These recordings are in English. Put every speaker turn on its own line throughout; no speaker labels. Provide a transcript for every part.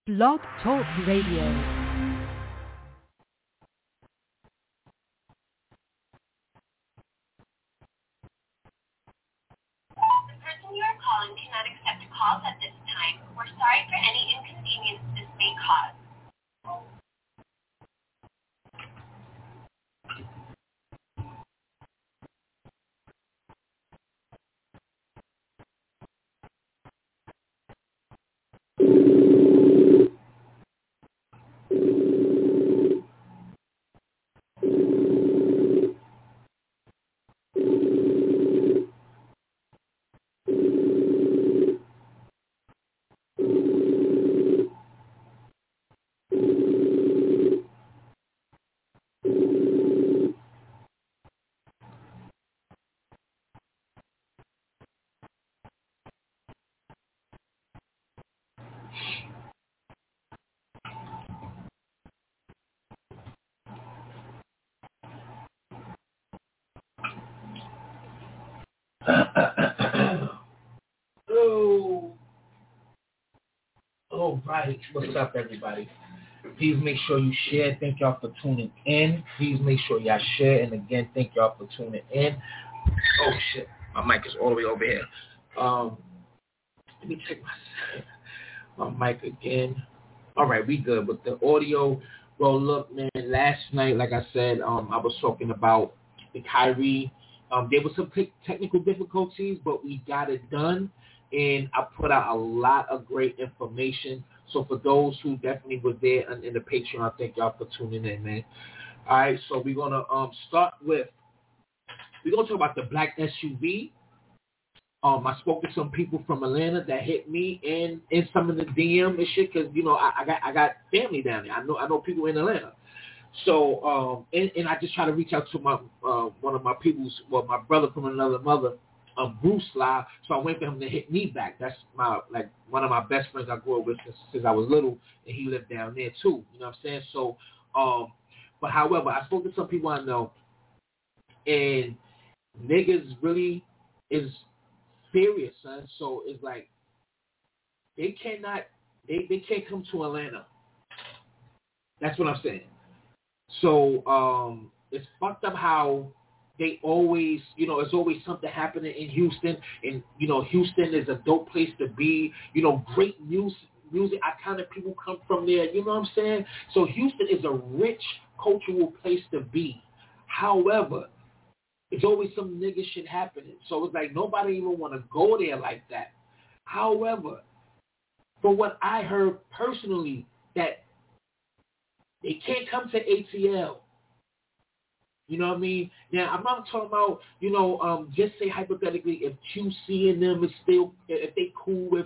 Blog Talk Radio.
You are calling cannot accept calls at this time. We're sorry for any inconvenience this may cause.
All right. What's up, everybody? Please make sure you share. Thank y'all for tuning in. Please make sure y'all share. And again, thank y'all for tuning in. Oh, shit. My mic is all the way over here. Let me check my mic again. All right, we good with the audio. Well, look, man, last night, like I said, I was talking about the Kyrie. There were some technical difficulties, but we got it done. And I put out a lot of great information. So for those who definitely were there in the Patreon, thank y'all for tuning in, man. All right, so we're going to start with, we're going to talk about the black SUV. I spoke to some people from Atlanta that hit me in some of the DM and shit because, you know, I got family down there. I know people in Atlanta. So, and I just try to reach out to my one of my people's, well, my brother from another mother, Bruce Live. So I wait for him to hit me back. That's one of my best friends I grew up with since I was little, and he lived down there too. You know what I'm saying? So, but however, I spoke to some people I know, and niggas really is serious, son. So it's like they can't come to Atlanta. That's what I'm saying. So it's fucked up how they always, you know, it's always something happening in Houston, and you know, Houston is a dope place to be. You know, great music, iconic people come from there. You know what I'm saying? So Houston is a rich cultural place to be. However, it's always some nigga shit happening. So it's like nobody even want to go there like that. However, from what I heard personally, that they can't come to ATL. You know what I mean? Now, I'm not talking about, you know, just say hypothetically if QC and them is still, if they cool with,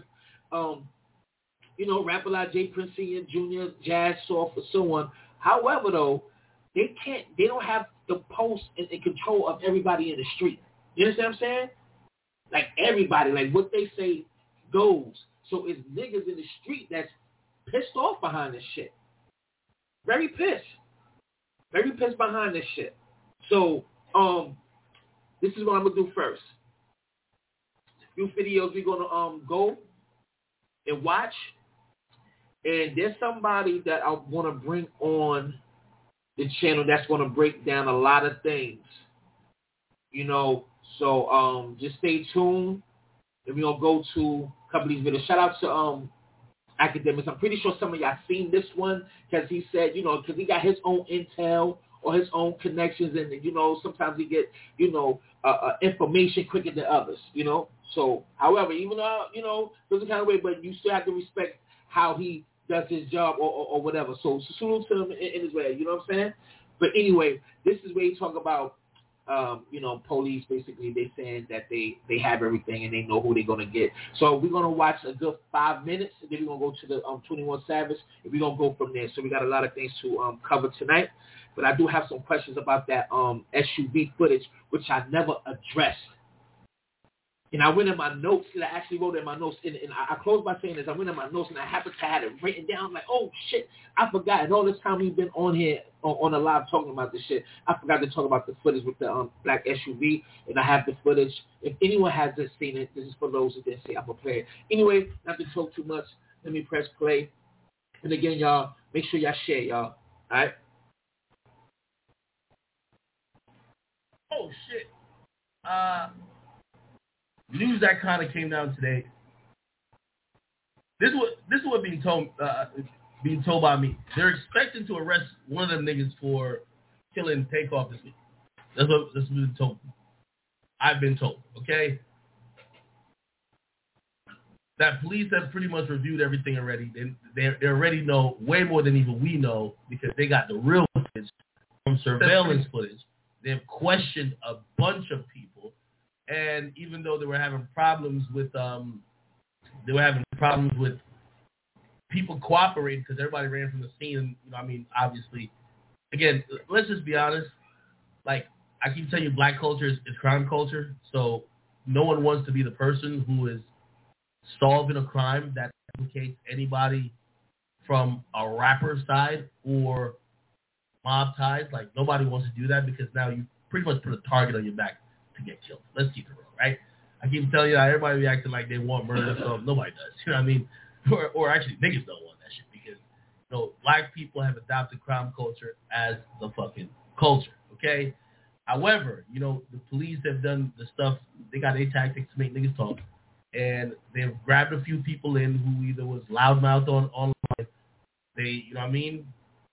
you know, Rapper like Jay Prince Sr., Jr., Jazz, Soft, and so on. However, though, they don't have the post and control of everybody in the street. You understand what I'm saying? Like everybody, like what they say goes. So it's niggas in the street that's pissed off behind this shit. Very pissed. Very pissed behind this shit. So, this is what I'm going to do first. A few videos we're going to go and watch. And there's somebody that I want to bring on the channel that's going to break down a lot of things. You know, so just stay tuned. And we're going to go to a couple of these videos. Shout out to Academics. I'm pretty sure some of y'all seen this one because he said, you know, because he got his own intel or his own connections, and you know, sometimes he get, you know, information quicker than others, you know. So, however, even though, you know, there's a kind of way, but you still have to respect how he does his job or whatever. So salute to him in his way, you know what I'm saying? But anyway, this is where you talk about, you know, police basically, they saying that they have everything and they know who they're going to get. So we're going to watch a good 5 minutes, and then we're going to go to the 21 Savage, and we're going to go from there. So we got a lot of things to cover tonight. But I do have some questions about that SUV footage, which I never addressed. And I went in my notes, and I actually wrote in my notes, and I closed by saying this. I went in my notes, and I happened to have it written down. I'm like, oh, shit, I forgot. And all this time we've been on here, on the live talking about this shit, I forgot to talk about the footage with the black SUV, and I have the footage. If anyone hasn't seen it, this is for those who didn't see it. I'm going to play it. Anyway, not to talk too much, let me press play. And again, y'all, make sure y'all share, y'all. All right?
Oh, shit. News that kind of came down today. This is what being told by me. They're expecting to arrest one of them niggas for killing Takeoff this week. That's what been told. I've been told, okay? That police have pretty much reviewed everything already. They already know way more than even we know because they got the real footage from surveillance footage. They've questioned a bunch of people, and even though they were having problems with people cooperating because everybody ran from the scene. And, you know, I mean, obviously, again, let's just be honest. Like I keep telling you, black culture is crime culture. So no one wants to be the person who is solving a crime that implicates anybody from a rapper side or mob ties. Like nobody wants to do that because now you pretty much put a target on your back to get killed. Let's keep it real, right? I keep telling you, everybody be acting like they want murder, so nobody does. You know what I mean? Or actually, niggas don't want that shit because, you know, black people have adopted crime culture as the fucking culture, okay? However, you know, the police have done the stuff, they got their tactics to make niggas talk, and they've grabbed a few people in who either was loudmouthed online, they, you know what I mean?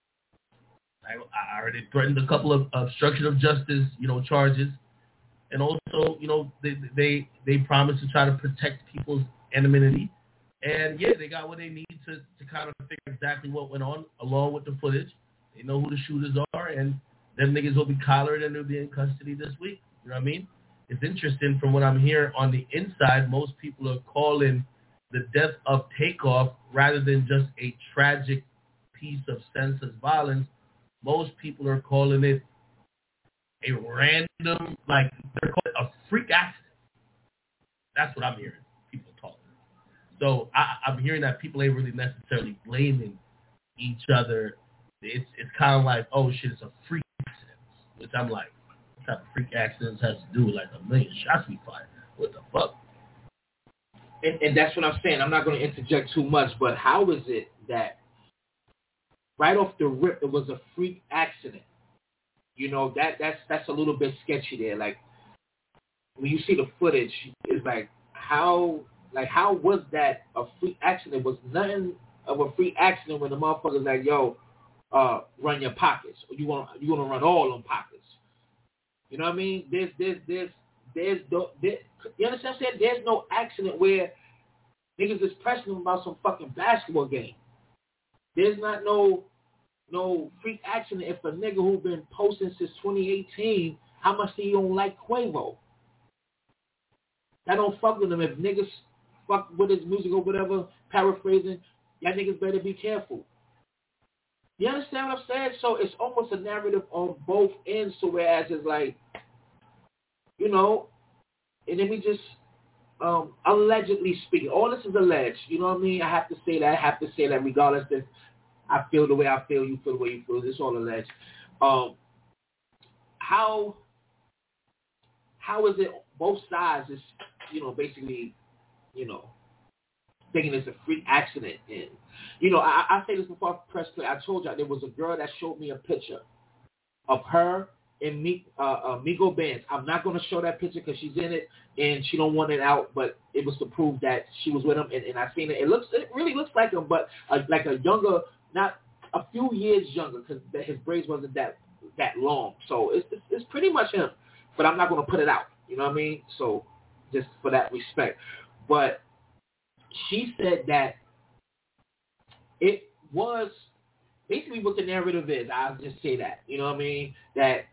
I already threatened a couple of obstruction of justice, you know, charges. And also, you know, they promised to try to protect people's anonymity. And, yeah, they got what they need to kind of figure exactly what went on along with the footage. They know who the shooters are, and them niggas will be collared and they'll be in custody this week. You know what I mean? It's interesting from what I'm hearing on the inside, most people are calling the death of Takeoff rather than just a tragic piece of senseless violence. Most people are calling it a random, like, they're calling it a freak accident. That's what I'm hearing people talking. So I'm hearing that people ain't really necessarily blaming each other. It's kind of like, oh shit, it's a freak accident. Which I'm like, what type of freak accidents has to do with like a million shots we fired? What the fuck?
And that's what I'm saying. I'm not going to interject too much, but how is it that right off the rip it was a freak accident? You know, that's a little bit sketchy there. Like when you see the footage, it's like how was that a freak accident? Was nothing of a freak accident when the motherfucker's like, yo, run your pockets, or you want to run all them pockets. You know what I mean? There's you understand what I'm saying? There's no accident where niggas is pressing them about some fucking basketball game. There's not no freak accident if a nigga who been posting since 2018, how much do you don't like Quavo? That don't fuck with him. If niggas fuck with his music or whatever, paraphrasing, y'all niggas better be careful. You understand what I'm saying? So it's almost a narrative on both ends. So whereas it's like, you know, and then we just allegedly speaking. All this is alleged. You know what I mean? I have to say that regardless if I feel the way I feel, you feel the way you feel. It's all alleged. How is it both sides is, you know, basically, you know, thinking it's a freak accident? And, you know, I say this before I press play. I told y'all there was a girl that showed me a picture of her and Migo Benz. I'm not going to show that picture because she's in it and she don't want it out, but it was to prove that she was with him, and I seen it. It really looks like him, but like a younger, not a few years younger, because his braids wasn't that long. So it's pretty much him, but I'm not going to put it out. You know what I mean? So just for that respect. But she said that it was basically what the narrative is. I'll just say that. You know what I mean? That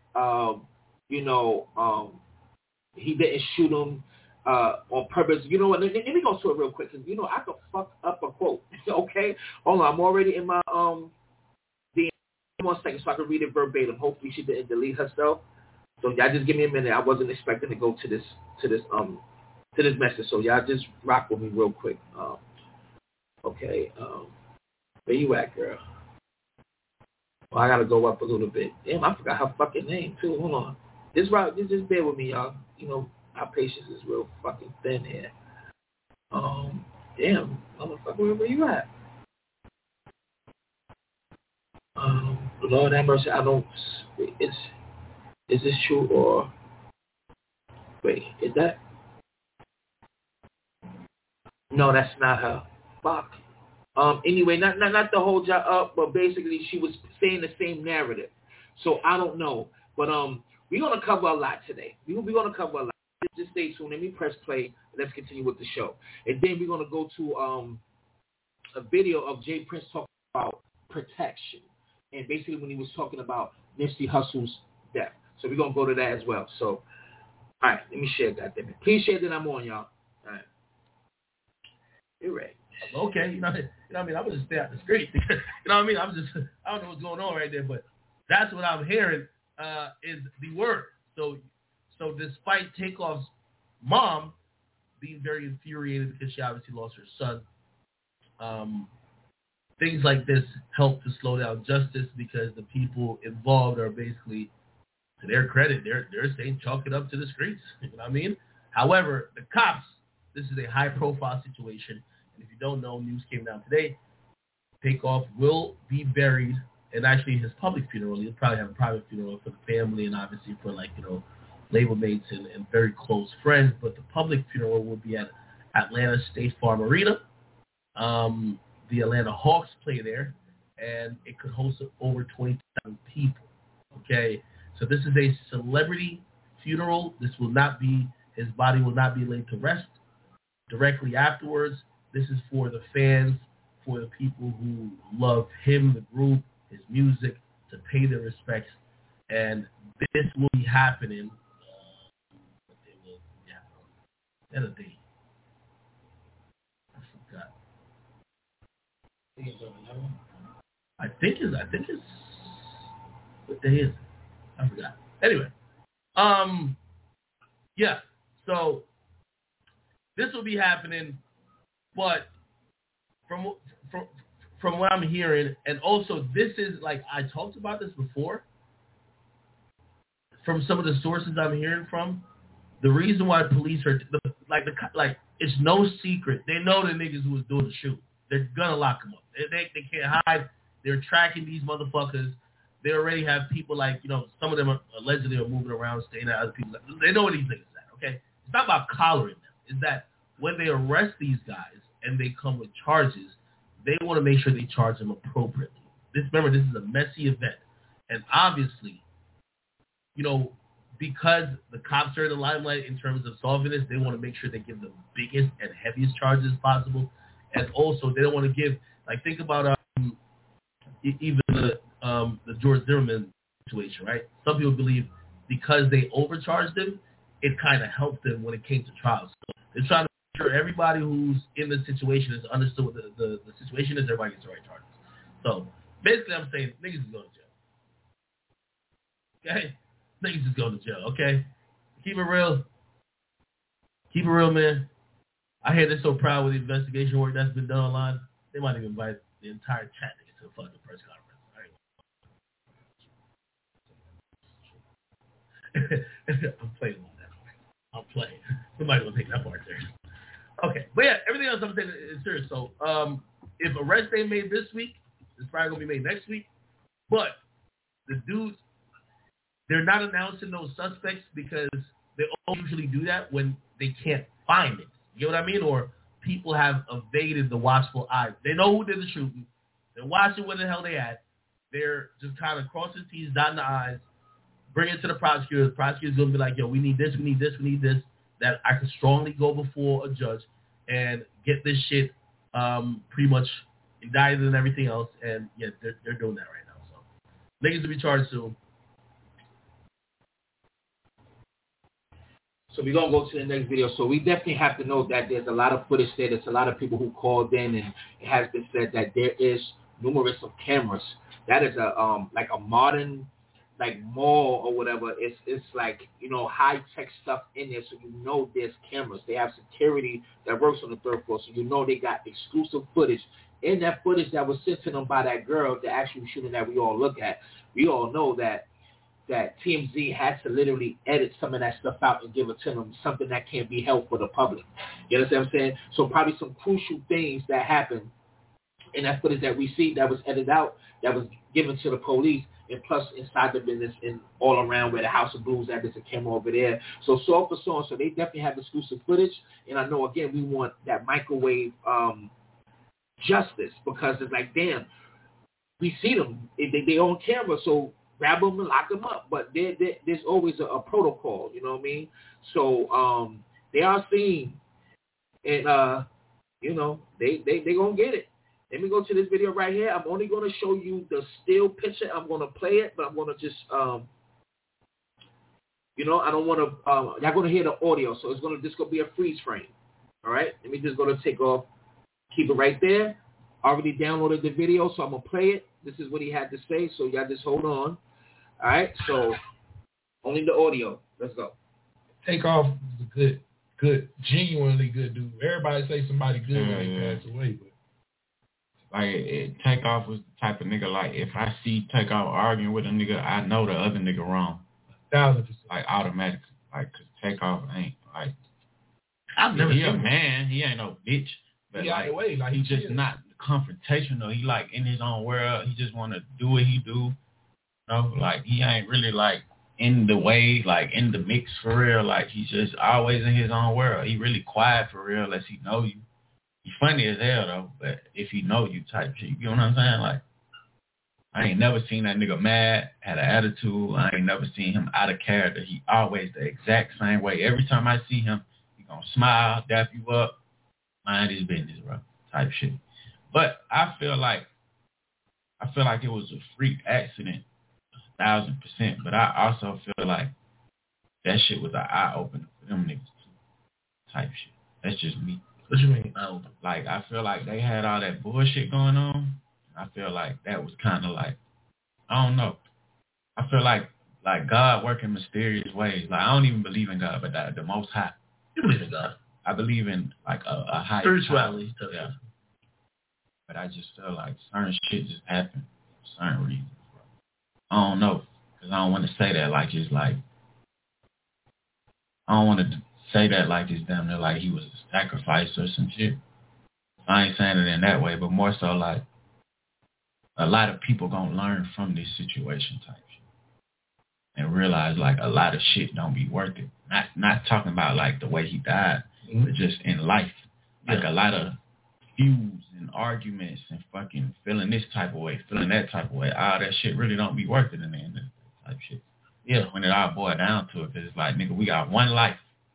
he didn't shoot him on purpose. You know what? Let me go to it real quick, because you know I could fuck up a quote. Okay, hold on. I'm already in my DM. 1 second, so I can read it verbatim. Hopefully, she didn't delete herself. So y'all just give me a minute. I wasn't expecting to go to this message. So y'all just rock with me real quick. Okay. Where you at, girl? Well, I gotta go up a little bit. Damn, I forgot her fucking name too. Hold on. Just bear with me, y'all. You know, our patience is real fucking thin here. Damn, motherfucker, where you at? Lord have mercy. I don't. Is this true or wait? Is that? No, that's not her. Fuck. Anyway, not to hold you up, but basically she was saying the same narrative. So I don't know, but we're gonna cover a lot today. We're gonna cover a lot. Just stay tuned. Let me press play. Let's continue with the show, and then we're gonna go to a video of Jay Prince talking about protection, and basically when he was talking about Nipsey Hussle's death. So we're gonna go to that as well. So, all right, let me share that. Please share that I'm on, y'all. All right, you're ready.
Okay, you know what I mean? I'm gonna just stay out the street. You know what I mean? I don't know what's going on right there, but that's what I'm hearing is the word. So despite Takeoff's mom being very infuriated because she obviously lost her son, things like this help to slow down justice because the people involved are basically, to their credit, they're saying chalk it up to the streets. You know what I mean? However, the cops, this is a high-profile situation. If you don't know, news came down today. Takeoff will be buried, and actually his public funeral, he'll probably have a private funeral for the family and obviously for label mates and very close friends. But the public funeral will be at Atlanta State Farm Arena. The Atlanta Hawks play there, and it could host over 20,000 people. Okay, so this is a celebrity funeral. His body will not be laid to rest directly afterwards. This is for the fans, for the people who love him, the group, his music, to pay their respects. And this will be happening. End of day. I forgot. I think it's what day is it? I forgot. Anyway. Yeah. So this will be happening. But from what I'm hearing, and also this is I talked about this before. From some of the sources I'm hearing from, the reason why police are it's no secret. They know the niggas who was doing the shoot. They're gonna lock them up. They can't hide. They're tracking these motherfuckers. They already have people some of them are allegedly moving around, staying at other people. They know where these niggas at. Okay, it's not about collaring them. It's that when they arrest these guys and they come with charges, they want to make sure they charge them appropriately. Remember, this is a messy event. And obviously, because the cops are in the limelight in terms of solving this, they want to make sure they give the biggest and heaviest charges possible. And also, they don't want to give, think about even the George Zimmerman situation, right? Some people believe because they overcharged them, it kind of helped them when it came to trials. So they're trying to make sure everybody who's in the situation is understood what the situation is, everybody gets the right charges. So basically I'm saying niggas is going to jail. Okay? Niggas is going to jail, okay? Keep it real. Keep it real, man. I hear they're so proud with the investigation work that's been done online. They might even invite the entire chat to the fucking press conference. I'm playing on that. I'm playing. Somebody's going to take that part there. Okay. But yeah, everything else I'm saying is serious. So if arrests ain't made this week, it's probably going to be made next week. But the dudes, they're not announcing those suspects because they only usually do that when they can't find it. You know what I mean? Or people have evaded the watchful eye. They know who did the shooting. They're watching where the hell they at. They're just kind of crossing the T's, dotting the I's, bring it to the prosecutor. The prosecutor's going to be like, yo, we need this, we need this, we need this, that I could strongly go before a judge and get this shit pretty much indicted and everything else. And, yeah, they're doing that right now. So niggas will be charged soon.
So we're going to go to the next video. So we definitely have to know that there's a lot of footage there. There's a lot of people who called in, and it has been said that there is numerous of cameras. That is a modern mall or whatever. It's high tech stuff in there, so there's cameras. They have security that works on the third floor, so they got exclusive footage. In that footage that was sent to them by that girl, the actual shooting that we all look at, we all know that TMZ had to literally edit some of that stuff out and give it to them, something that can't be held for the public. You understand what I'm saying? So probably some crucial things that happened And that footage that we see that was edited out, that was given to the police, and plus inside the business and all around where the House of Blues at, there's a camera over there. So for song, so they definitely have exclusive footage. And I know, again, we want that microwave justice, because it's like, damn, we see them. They on camera, so grab them and lock them up. But there's always a protocol, you know what I mean? So they are seen, and, you know, they going to get it. Let me go to this video right here. I'm only going to show you the still picture. I'm going to play it, but I'm going to just, you know, I don't want to, y'all going to hear the audio, so it's going to just going to be a freeze frame. All right? Let me just go to take off, keep it right there. Already downloaded the video, so I'm going to play it. This is what he had to say, so y'all just hold on. All right? So, only the audio. Let's go.
Takeoff is a good, genuinely good dude. Everybody say somebody good when they pass away, but
like Takeoff was the type of nigga, like if I see Takeoff arguing with a nigga, I know the other nigga wrong.
1,000%.
Like automatically. Like, cause Takeoff ain't like,
I've never seen
he a
him.
man, he ain't no bitch. But
he out the way, like
he just not confrontational. He like in his own world. He just want to do what he do. You know, like he ain't really like in the way, like in the mix for real. Like he's just always in his own world. He really quiet for real unless he know you. He funny as hell though, but if he know you type shit, you know what I'm saying? Like I ain't never seen that nigga mad, had an attitude. I ain't never seen him out of character. He always the exact same way. Every time I see him, he gonna smile, dap you up, mind his business, bro, type shit. But I feel like it was a freak accident, 1,000%. But I also feel like that shit was an eye opener for them niggas too, type shit. That's just me.
What you mean?
Like I feel like they had all that bullshit going on. I feel like that was kind of like, I don't know. I feel like God work in mysterious ways. Like I don't even believe in God, but the Most High.
You believe in God?
I believe in like a high
spirituality.
Yeah. But I just feel like certain shit just happened for certain reasons. I don't know, because I don't want to say that like it's like, I don't want to say that like it's damn near like he was a sacrifice or some shit. I ain't saying it in that way, but more so like a lot of people gonna learn from this situation type shit and realize like a lot of shit don't be worth it. Not talking about like the way he died, but just in life. Like a lot of feuds and arguments and fucking feeling this type of way, feeling that type of way. All that shit really don't be worth it in the end of the day type shit. Yeah, when it all boiled down to it, because it's like, nigga, we got one life.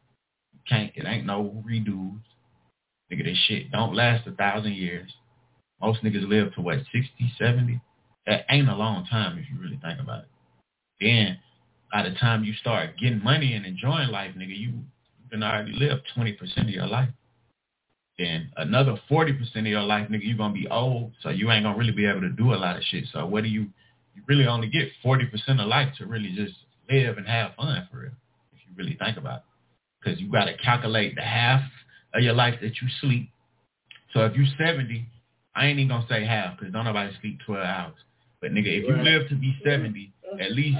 It ain't no redos. Nigga, this shit don't last 1,000 years. Most niggas live to what, 60, 70? That ain't a long time if you really think about it. Then, by the time you start getting money and enjoying life, nigga, you can already live 20% of your life. Then another 40% of your life, nigga, you gonna be old, so you ain't gonna really be able to do a lot of shit. So what do you really only get 40% of life to really just live and have fun for real, if you really think about it. Because you gotta calculate the half of your life that you sleep. So if you 70, I ain't even gonna say half, because don't nobody sleep 12 hours. But nigga, if you live to be 70, at least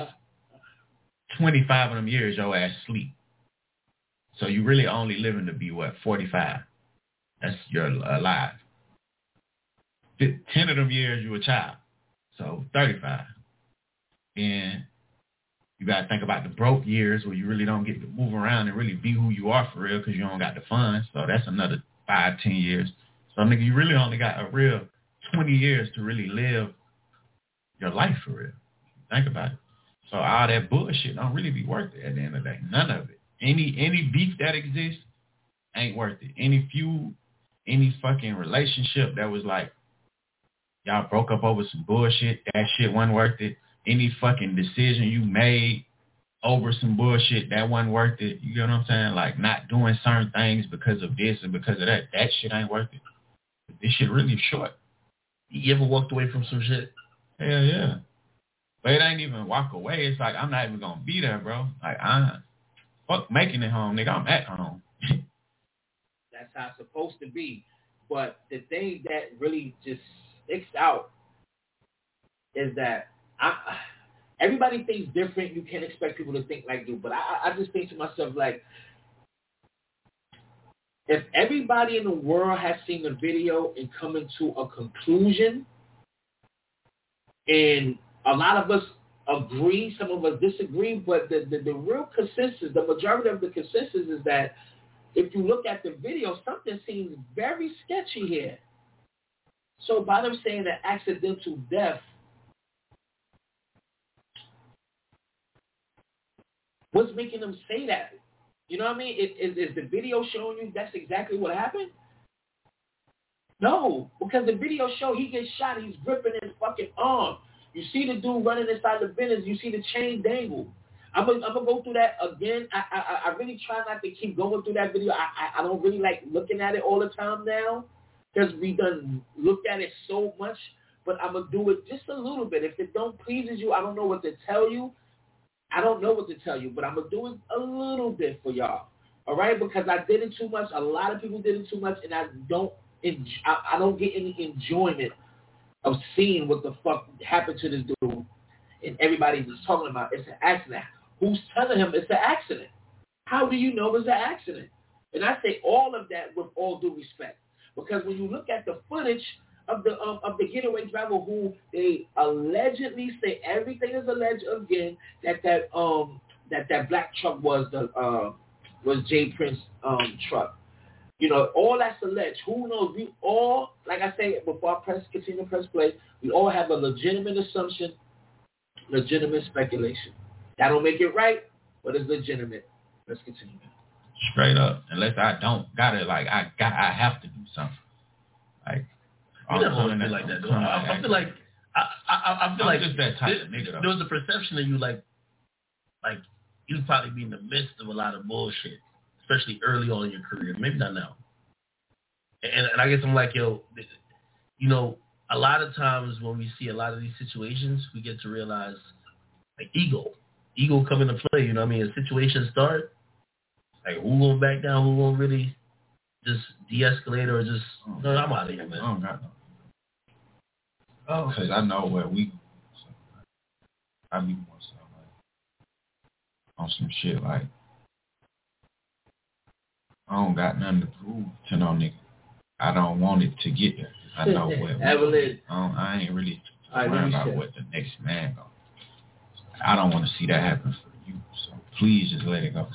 25 of them years your ass sleep. So you really only living to be what, 45? That's you're alive. 10 of them years you a child, so 35. And you got to think about the broke years where you really don't get to move around and really be who you are for real because you don't got the funds. So that's another 5, 10 years. So nigga, you really only got a real 20 years to really live your life for real. Think about it. So all that bullshit don't really be worth it at the end of the day. None of it. Any beef that exists ain't worth it. Any feud, any fucking relationship that was like, y'all broke up over some bullshit, that shit wasn't worth it. Any fucking decision you made over some bullshit, that wasn't worth it. You get what I'm saying? Like not doing certain things because of this and because of that, that shit ain't worth it. This shit really short.
You ever walked away from some shit?
Hell yeah. But it ain't even walk away. It's like, I'm not even going to be there, bro. Like, fuck making it home, nigga. I'm at home.
That's how it's supposed to be. But the thing that really just sticks out is that everybody thinks different. You can't expect people to think like you. But I just think to myself, like, if everybody in the world has seen the video and come into a conclusion, and a lot of us agree, some of us disagree, but the real consensus, the majority of the consensus is that if you look at the video, something seems very sketchy here. So by them saying that accidental death, what's making them say that? You know what I mean? Is the video showing you that's exactly what happened? No, because the video show he gets shot, he's gripping his fucking arm. You see the dude running inside the business, you see the chain dangle. I'm gonna go through that again. I really try not to keep going through that video. I don't really like looking at it all the time now because we done looked at it so much, but I'm gonna do it just a little bit. If it don't pleases you, I don't know what to tell you. I don't know what to tell you, but I'm going to do it a little bit for y'all, all right? Because I did it too much. A lot of people did it too much, and I don't get any enjoyment of seeing what the fuck happened to this dude, and everybody was talking about it's an accident. Who's telling him it's an accident? How do you know it's an accident? And I say all of that with all due respect, because when you look at the footage of the getaway driver who they allegedly say everything is alleged again that black truck was Jay Prince truck. You know, all that's alleged. Who knows? We all, like I say before I continue to press play, we all have a legitimate assumption, legitimate speculation. That don't make it right, but it's legitimate. Let's continue.
Straight up. Unless I don't got it, like I have to do something. Like
I never want to feel like that, though. I feel like I feel like
just that type of nigga,
there was a perception of you like you'd probably be in the midst of a lot of bullshit, especially early on in your career. Maybe not now. And I guess I'm like, yo, you know, a lot of times when we see a lot of these situations, we get to realize like ego come into play. You know what I mean? A situation start, like who gonna back down? Who gonna really just de-escalate or just no? I'm out of here, man.
I don't got no. Oh, because I know where we. So I be more so like on some shit like I don't got nothing to prove to no nigga. I don't want it to get there. I know where we. I ain't really worried about what the next man gonna. I don't want to see that happen for you. So please just let it go.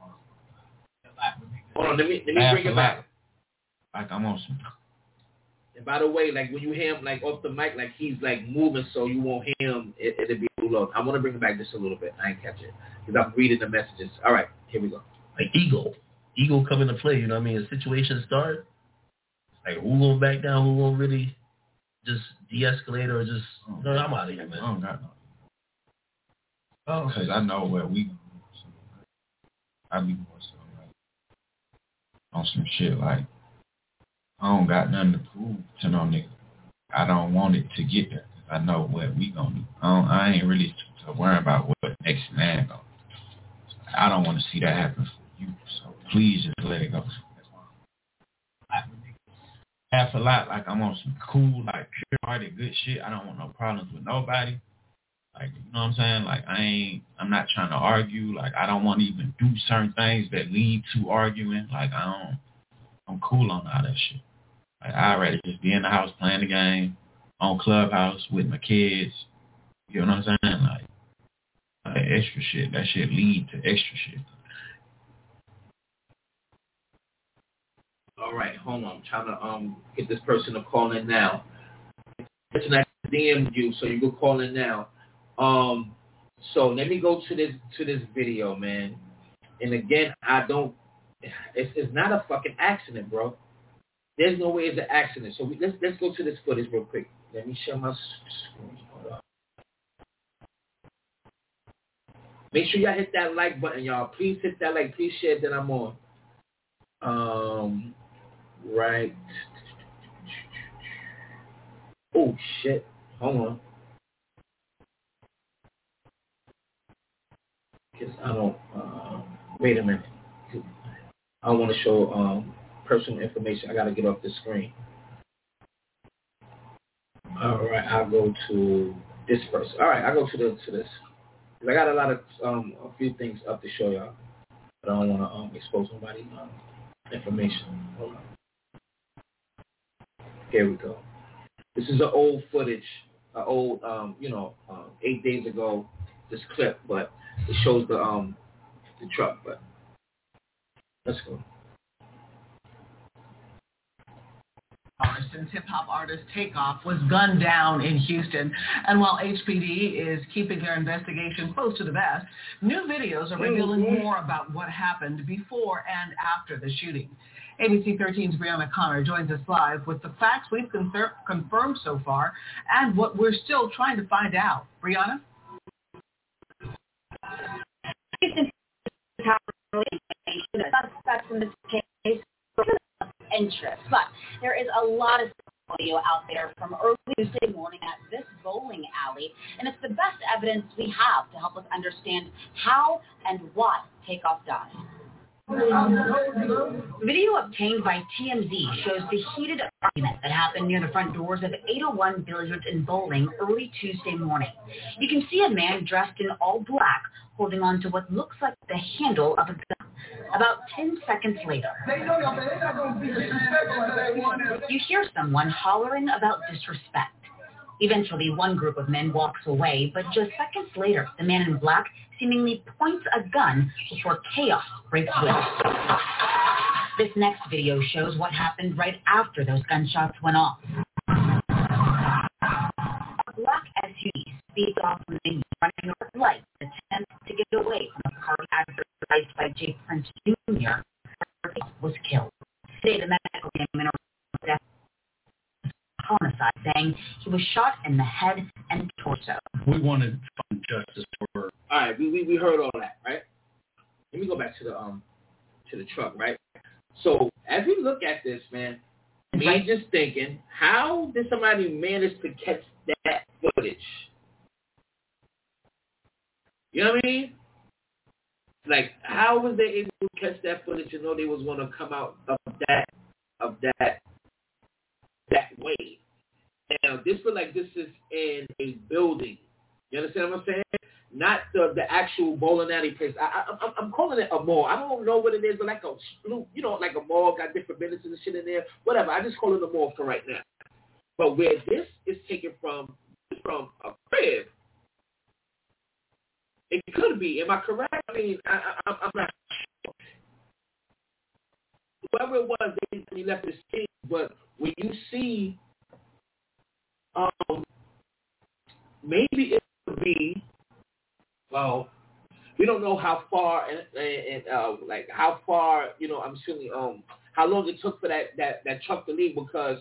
Hold on, let me bring it back.
Like I'm on some.
And by the way, like when you hear him like off the mic, like he's like moving, so you won't hear him. It'll be too low. I want to bring it back just a little bit. I ain't catch it because I'm reading the messages. All right, here we go.
Like ego come into play. You know what I mean? A situation start, like who gonna back down? Who gonna really just de-escalate or just no? I'm out of here, man.
I don't got no. Oh, because I know where we. So I be more so like on some shit like. I don't got nothing to prove to no nigga. I don't want it to get there because I know what we gonna do. I ain't really worried about what next man gonna do. I don't want to see that happen for you. So please just let it go. Half a lot, like I'm on some cool, like pure-hearted good shit. I don't want no problems with nobody. Like, you know what I'm saying? Like I'm not trying to argue. Like I don't want to even do certain things that lead to arguing. Like I'm cool on all that shit. Like, I'd rather just be in the house playing the game, on Clubhouse with my kids. You know what I'm saying? Like extra shit. That shit lead to extra shit.
All right, hold on. I'm trying to get this person to call in now. Person that DM'd you, so you can call in now. So let me go to this video, man. And again, it's not a fucking accident, bro. There's no way it's an accident. So let's go to this footage real quick. Let me share my screen. Hold on. Make sure y'all hit that like button, y'all. Please hit that like. Please share that I'm on. Right. Oh, shit. Hold on. Because I don't... wait a minute. I want to show personal information. I got to get off the screen. All right. I'll go to this first. All right. I'll go to this. I got a lot of... a few things up to show y'all. But I don't want to expose nobody. information. Hold on. Here we go. This is an old footage, 8 days ago, this clip, but it shows the truck, but let's go.
Since hip-hop artist Takeoff was gunned down in Houston. And while HPD is keeping their investigation close to the vest, new videos are revealing more about what happened before and after the shooting. ABC 13's Brianna Connor joins us live with the facts we've confirmed so far and what we're still trying to find out. Brianna?
Suspects in this case interest, but there is a lot of audio out there from early Tuesday morning at this bowling alley, and it's the best evidence we have to help us understand how and why Takeoff died. Video obtained by TMZ shows the heated argument that happened near the front doors of 801 Billiards and Bowling early Tuesday morning. You can see a man dressed in all black holding on to what looks like the handle of a gun. About 10 seconds later, you hear someone hollering about disrespect. Eventually, one group of men walks away, but just seconds later, the man in black seemingly points a gun before chaos breaks loose. This next video shows what happened right after those gunshots went off. A black SUV speeds off from the running a red light in an attempt to get away from a party advertised by Jay Prince Jr. was killed. Today, the medical examiner death homicide, saying he was shot in the head and torso.
We wanted to find justice for.
All right, we heard all that, right? Let me go back to the truck, right? So as we look at this, man, me just thinking, how did somebody manage to catch that footage? You know what I mean? Like, how was they able to catch that footage and know they was going to come out of that way? Now, this look like this is in a building. You understand what I'm saying? Not the actual bowling alley place. I'm calling it a mall. I don't know what it is, but like a like a mall, got different businesses and shit in there. Whatever. I just call it a mall for right now. But where this is taken from a crib, it could be. Am I correct? I mean, I'm not sure. Whoever it was, they left the scene. But when you see, maybe it could be. Well, we don't know how far and like how far, I'm assuming how long it took for that truck to leave, because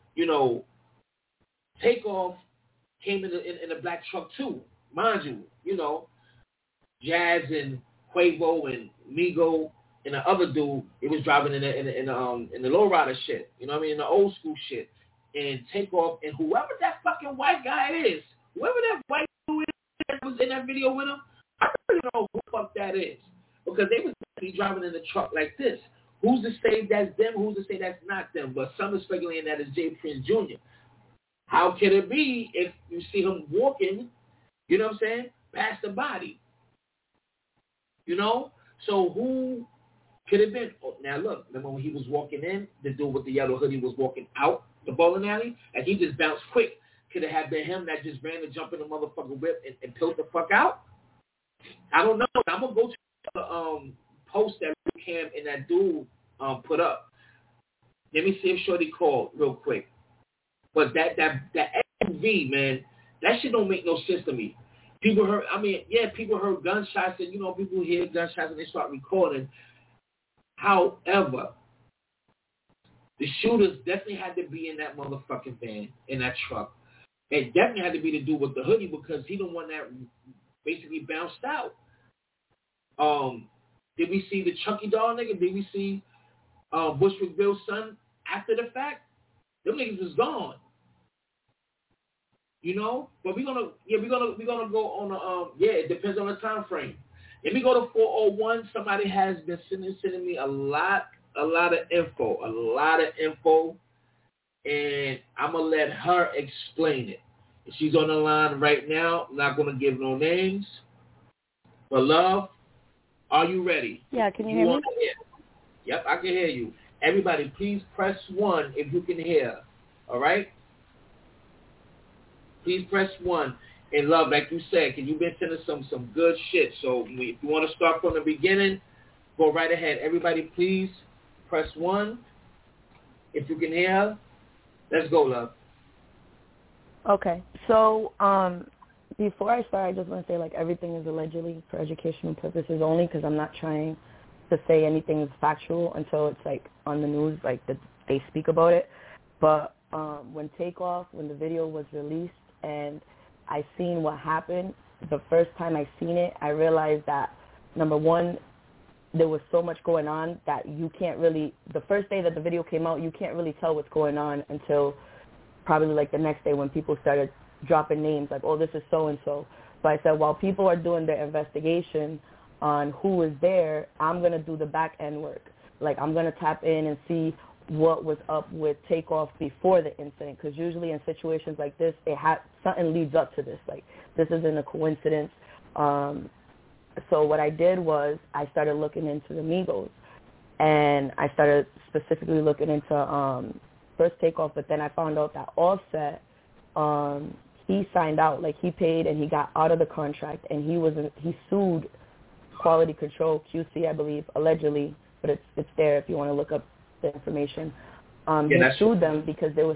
Takeoff came in a black truck too, mind you. Jazz and Quavo and Migo and the other dude, it was driving in the lowrider shit, in the old school shit, and Takeoff and whoever that fucking white guy is, whoever that white dude is that was in that video with him, I don't really know who the fuck that is, because they was driving in the truck like this. Who's to say that's them? Who's to say that's not them? But some are speculating that it's Jay Prince Jr. How can it be if you see him walking, past the body? So who could it have been? Oh, now look, remember when he was walking in, the dude with the yellow hoodie was walking out the bowling alley, and he just bounced quick. Could it have been him that just ran to jump in the motherfucking whip and peeled the fuck out? I don't know. I'm gonna go to the post that Cam and that dude put up. Let me see if Shorty called real quick. But that SUV, man, that shit don't make no sense to me. People heard gunshots, and people hear gunshots and they start recording. However, the shooters definitely had to be in that motherfucking van, in that truck. It definitely had to be the dude with the hoodie, because he the one that basically bounced out. Did we see the Chucky doll nigga? Did we see Bushwick Bill's son after the fact? Them niggas is gone. But we're gonna go on it depends on the time frame. Let me go to 401. Somebody has been sending me a lot of info, and I'm gonna let her explain it. She's on the line right now. I'm not gonna give no names, but love, are you ready?
Yeah, can you hear me?
Yep, I can hear you. Everybody, please press 1 if you can hear. All right? Please press 1. And Love, like you said, can you been sending some good shit? So if you want to start from the beginning, go right ahead. Everybody, please press 1 if you can hear. Let's go, Love.
Okay. So before I start, I just want to say, like, everything is allegedly for educational purposes only, because I'm not trying to say anything is factual until it's, like, on the news, like, they speak about it. But when the video was released and I seen what happened, the first time I seen it, I realized that, number one, there was so much going on that you can't really, the first day that the video came out, you can't really tell what's going on until probably like the next day when people started dropping names like, oh, this is so-and-so. So I said, while people are doing their investigation on who was there, I'm going to do the back end work. Like, I'm going to tap in and see what was up with Takeoff before the incident, because usually in situations like this, something leads up to this. Like, this isn't a coincidence. So what I did was I started looking into the Migos, and I started specifically looking into first Takeoff, but then I found out that Offset, he signed out, like he paid and he got out of the contract, and he sued Quality Control, QC, I believe, allegedly, but it's there if you want to look up the information. He sued them because they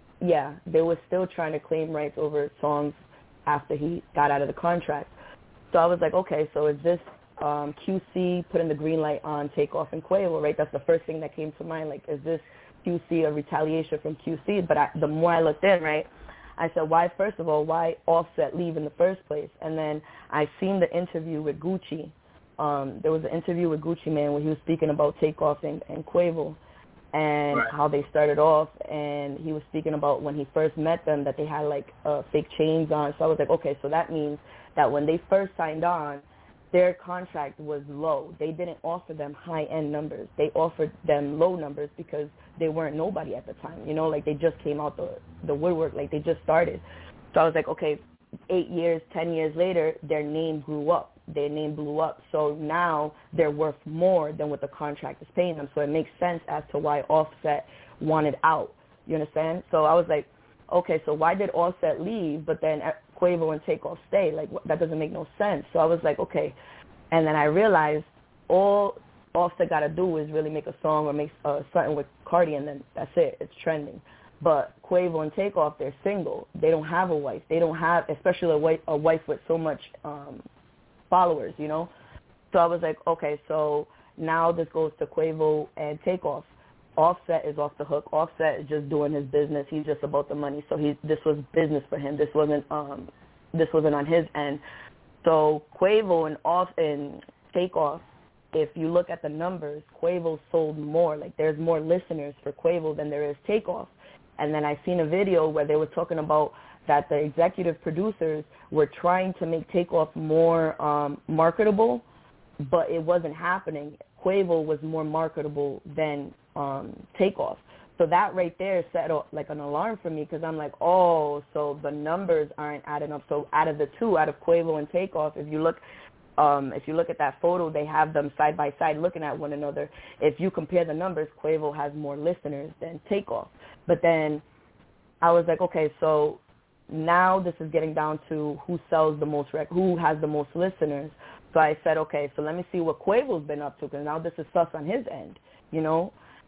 were still trying to claim rights over songs after he got out of the contract. So I was like, okay, so is this QC putting the green light on Takeoff and Quavo, right? That's the first thing that came to mind. Like, is this QC a retaliation from QC? But the more I looked in, right, I said, first of all, why Offset leave in the first place? And then I seen the interview with Gucci. There was an interview with Gucci Mane where he was speaking about Takeoff and Quavo and how they started off, and he was speaking about when he first met them that they had like fake chains on. So I was like, okay, so that means that when they first signed on, their contract was low. They didn't offer them high-end numbers. They offered them low numbers because they weren't nobody at the time. You know, like they just came out the woodwork, like they just started. So I was like, okay, 8 years, 10 years later, their name grew up. Their name blew up. So now they're worth more than what the contract is paying them. So it makes sense as to why Offset wanted out. You understand? So I was like, okay, so why did Offset leave, but then Quavo and Takeoff stay? Like, that doesn't make no sense. So I was like, okay. And then I realized all Offset got to do is really make a song or make something with Cardi, and then that's it. It's trending. But Quavo and Takeoff, they're single. They don't have a wife. They don't have, especially a wife with so much followers, you know. So I was like, okay, so now this goes to Quavo and Takeoff. Offset is off the hook. Offset is just doing his business. He's just about the money. So this was business for him. This wasn't on his end. So Quavo and Takeoff, if you look at the numbers, Quavo sold more. Like, there's more listeners for Quavo than there is Takeoff. And then I seen a video where they were talking about that the executive producers were trying to make Takeoff more marketable, but it wasn't happening. Quavo was more marketable than Takeoff. So that right there set up like an alarm for me, because I'm like, oh, so the numbers aren't adding up. So out of the two, out of Quavo and Takeoff, if you look at that photo, they have them side by side looking at one another. If you compare the numbers, Quavo has more listeners than Takeoff. But then I was like, okay, so now this is getting down to who sells the most who has the most listeners. So I said, okay, so let me see what Quavo's been up to, because now this is sus on his end, you know.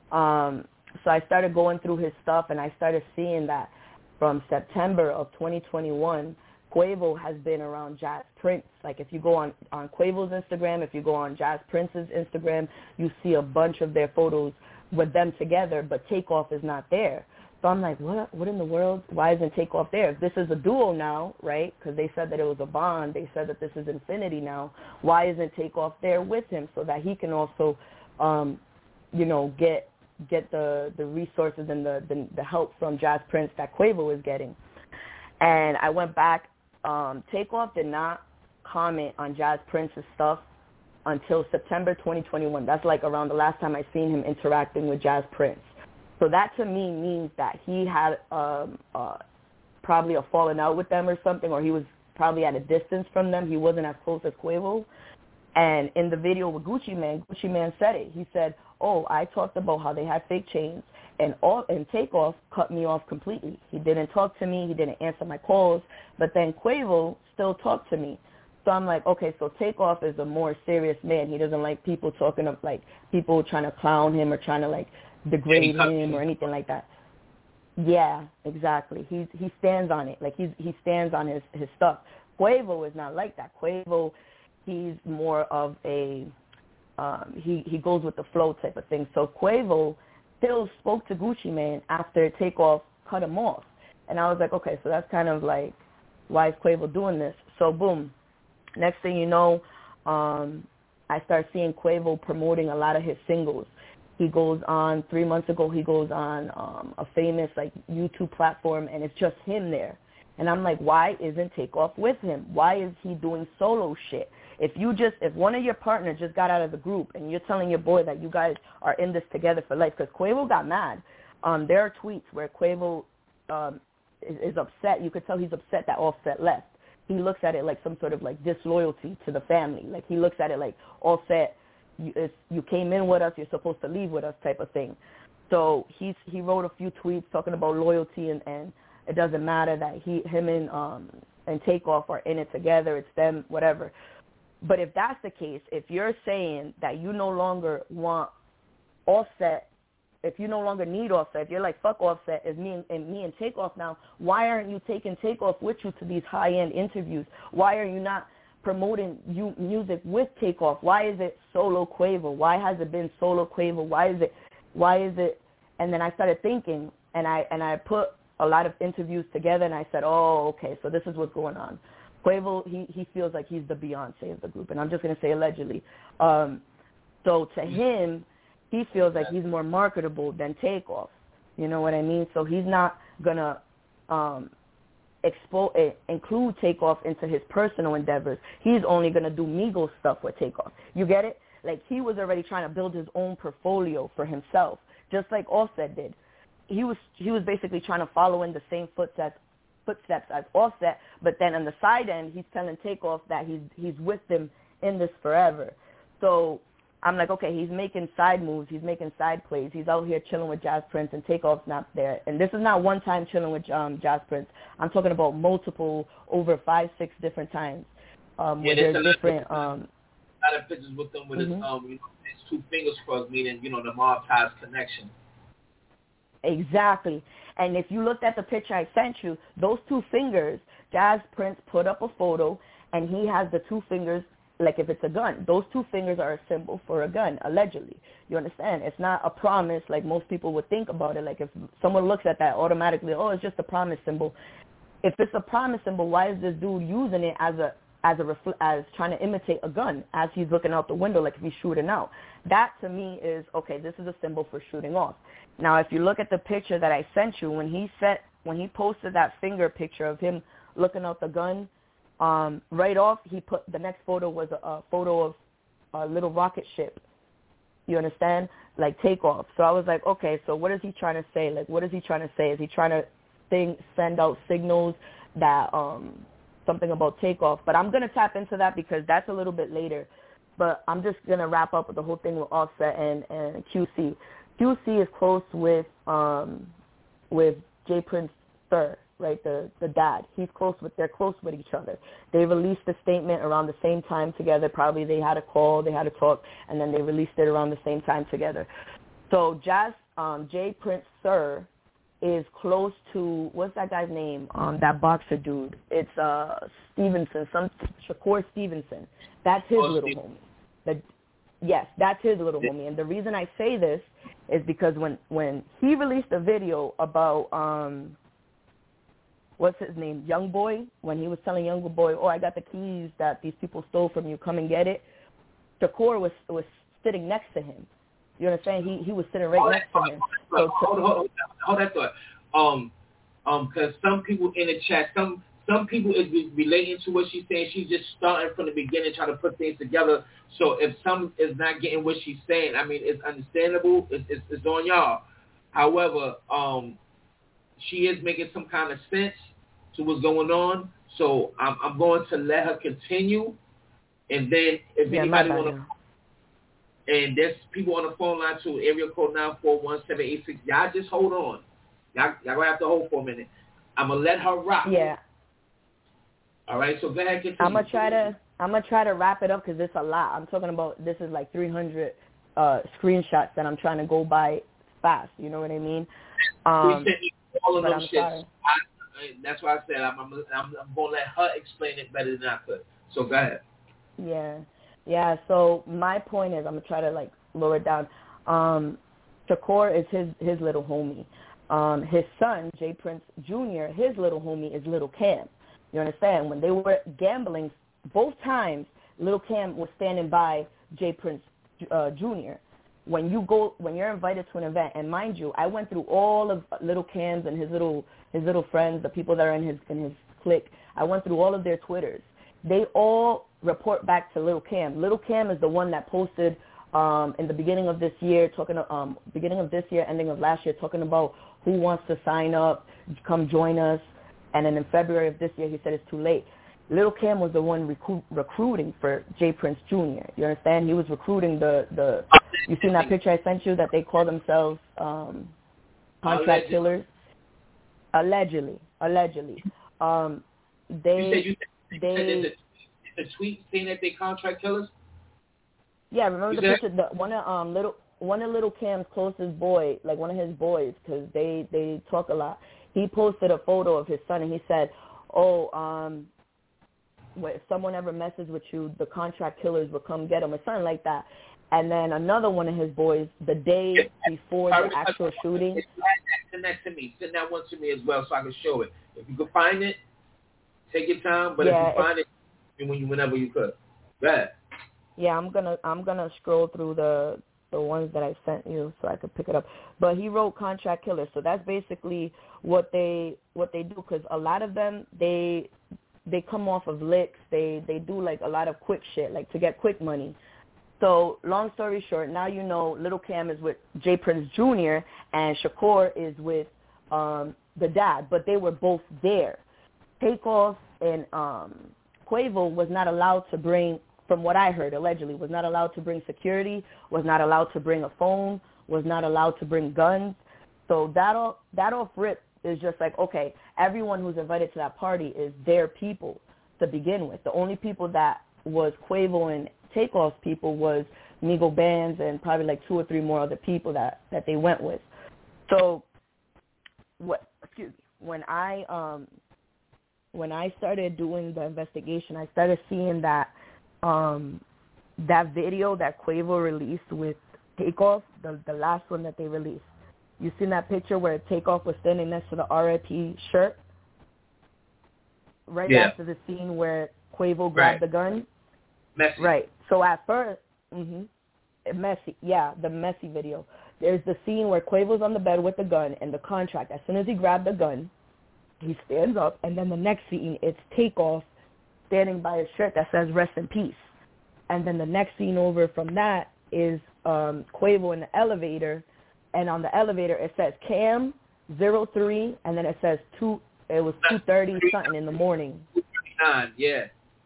So I started going through his stuff, and I started seeing that from September of 2021, Quavo has been around Jazz Prince. Like, if you go on Quavo's Instagram, if you go on Jazz Prince's Instagram, you see a bunch of their photos with them together, but Takeoff is not there. So I'm like, what in the world? Why isn't Takeoff there? If this is a duo now, right, because they said that it was a bond, they said that this is Infinity now, why isn't Takeoff there with him so that he can also, get the resources and the help from Jazz Prince that Quavo is getting? And I went back. Takeoff did not comment on Jazz Prince's stuff until September 2021. That's like around the last time I seen him interacting with Jazz Prince. So that to me means that he had probably a falling out with them or something, or he was probably at a distance from them. He wasn't as close as Quavo. And in the video with Gucci Mane said it. He said, oh, I talked about how they had fake chains, and Takeoff cut me off completely. He didn't talk to me. He didn't answer my calls. But then Quavo still talked to me. So I'm like, okay, so Takeoff is a more serious man. He doesn't like people talking of, like, people trying to clown him or trying to, like, degrade him or anything like that. Yeah, exactly. He stands on it. Like, he stands on his stuff. Quavo is not like that. Quavo, he's more of a he goes with the flow type of thing. So Quavo still spoke to Gucci Mane after Takeoff cut him off. And I was like, okay, so that's kind of like, why is Quavo doing this? So boom, next thing you know, I start seeing Quavo promoting a lot of his singles. He goes on, 3 months ago, he goes on a famous like YouTube platform, and it's just him there. And I'm like, why isn't Takeoff with him? Why is he doing solo shit? If one of your partners just got out of the group and you're telling your boy that you guys are in this together for life, because Quavo got mad. There are tweets where Quavo is upset. You could tell he's upset that Offset left. He looks at it like some sort of like disloyalty to the family. Like he looks at it like Offset, you came in with us, you're supposed to leave with us type of thing. So he wrote a few tweets talking about loyalty and it doesn't matter that him and Takeoff are in it together. It's them, whatever. But if that's the case, if you're saying that you no longer want Offset, if you no longer need Offset, if you're like, fuck Offset, it's me and Takeoff now, why aren't you taking Takeoff with you to these high-end interviews? Why are you not promoting music with Takeoff? Why is it solo Quavo? Why has it been solo Quavo? Why is it? And then I started thinking, and I put a lot of interviews together, and I said, oh, okay, so this is what's going on. Quavo, he feels like he's the Beyonce of the group, and I'm just going to say allegedly. So to him, he feels like he's more marketable than Takeoff. You know what I mean? So he's not going to include Takeoff into his personal endeavors. He's only going to do Migos stuff with Takeoff. You get it? Like, he was already trying to build his own portfolio for himself, just like Offset did. He was basically trying to follow in the same footsteps as Offset, but then on the side end, he's telling Takeoff that he's with them in this forever. So I'm like, okay, he's making side moves, he's making side plays, he's out here chilling with Jazz Prince, and Takeoff's not there. And this is not one time chilling with Jazz Prince. I'm talking about multiple, over 5-6 different times, where there's different. A
lot of pictures with them with his two fingers crossed, meaning the mob ties connection.
Exactly. And if you looked at the picture I sent you, those two fingers, Jazz Prince put up a photo, and he has the two fingers, like if it's a gun. Those two fingers are a symbol for a gun, allegedly. You understand? It's not a promise like most people would think about it. Like if someone looks at that automatically, oh, it's just a promise symbol. If it's a promise symbol, why is this dude using it as trying to imitate a gun as he's looking out the window like if he's shooting out? That to me is, okay, this is a symbol for shooting off. Now, if you look at the picture that I sent you, when he posted that finger picture of him looking out the gun, right off, he put the next photo was a photo of a little rocket ship. You understand? Like Takeoff. So I was like, okay, so what is he trying to say? Like, what is he trying to say? Is he trying to send out signals that something about Takeoff? But I'm gonna tap into that because that's a little bit later. But I'm just gonna wrap up with the whole thing with Offset and QC. QC is close with J Prince Sir, right? The dad. They're close with each other. They released a statement around the same time together. Probably they had a call, they had a talk, and then they released it around the same time together. So J Prince Sir is close to, what's that guy's name? That boxer dude. It's Stevenson, Shakur Stevenson. That's his little homie. Yes, that's his little homie. And the reason I say this is because when he released a video about, what's his name, Young Boy, when he was telling Young Boy, oh, I got the keys that these people stole from you, come and get it, Shakur was sitting next to him. You understand? He was sitting right next to him.
Hold that thought. Because some people in the chat, some people is relating to what she's saying. She's just starting from the beginning, trying to put things together. So if some is not getting what she's saying, I mean, it's understandable. It's on y'all. However, she is making some kind of sense to what's going on. So I'm going to let her continue. And then if anybody want to... And there's people on the phone line too. Area code 941-786. Y'all just hold on. Y'all gonna have to hold for a minute. I'm gonna let her rock.
Yeah.
All right. So go ahead. Continue.
I'm gonna try to wrap it up because it's a lot. I'm talking about this is like 300 screenshots that I'm trying to go by fast. You know what I mean?
We sent you all of them
I'm
shits. That's why I said I'm gonna let her explain it better than I could. So go ahead.
Yeah. So my point is, I'm gonna try to like lower it down. Shakur is his little homie. His son, Jay Prince Jr., his little homie is Little Cam. You understand? When they were gambling, both times, Little Cam was standing by Jay Prince Jr. When you're invited to an event, and mind you, I went through all of Little Cam's and his little friends, the people that are in his clique. I went through all of their Twitters. They all report back to Little Cam. Little Cam is the one that posted in the beginning of this year, ending of last year, talking about who wants to sign up, come join us. And then in February of this year, he said it's too late. Little Cam was the one recruiting for Jay Prince Jr. You understand? He was recruiting the you seen that picture I sent you that they call themselves contract killers? Allegedly.
You said it's a tweet saying that they contract killers?
Yeah, remember the picture? One of Little Cam's closest boy, like one of his boys, because they talk a lot. He posted a photo of his son, and he said, if someone ever messes with you, the contract killers will come get him, or something like that. And then another one of his boys, the day before the actual shooting.
Send that to me. Send that one to me as well so I can show it. If you can find it, take your time. But if you find it, whenever you could. Go ahead.
Yeah, I'm gonna scroll through the ones that I sent you so I could pick it up. But he wrote contract killers, so that's basically what they do, because a lot of them they come off of licks. They do like a lot of quick shit, like to get quick money. So long story short, now you know Little Cam is with Jay Prince Jr. and Shakur is with the dad, but they were both there. Takeoff and Quavo was not allowed to bring, from what I heard, allegedly, was not allowed to bring security, was not allowed to bring a phone, was not allowed to bring guns. So that off rip is just like, okay, everyone who's invited to that party is their people to begin with. The only people that was Quavo and Takeoff's people was Migo Bands and probably like 2 or 3 more other people that they went with. So when I started doing the investigation, I started seeing that that video that Quavo released with Takeoff, the last one that they released. You seen that picture where Takeoff was standing next to the RIP shirt? Right after the scene where Quavo grabbed the gun?
Messy.
Right. So at first, messy. Yeah, the messy video. There's the scene where Quavo's on the bed with the gun and the contract. As soon as he grabbed the gun, he stands up, and then the next scene, it's Takeoff standing by his shirt that says "Rest in Peace." And then the next scene over from that is Quavo in the elevator, and on the elevator it says Cam 03, and then it says 2:30 something in the morning.
2:39, yeah.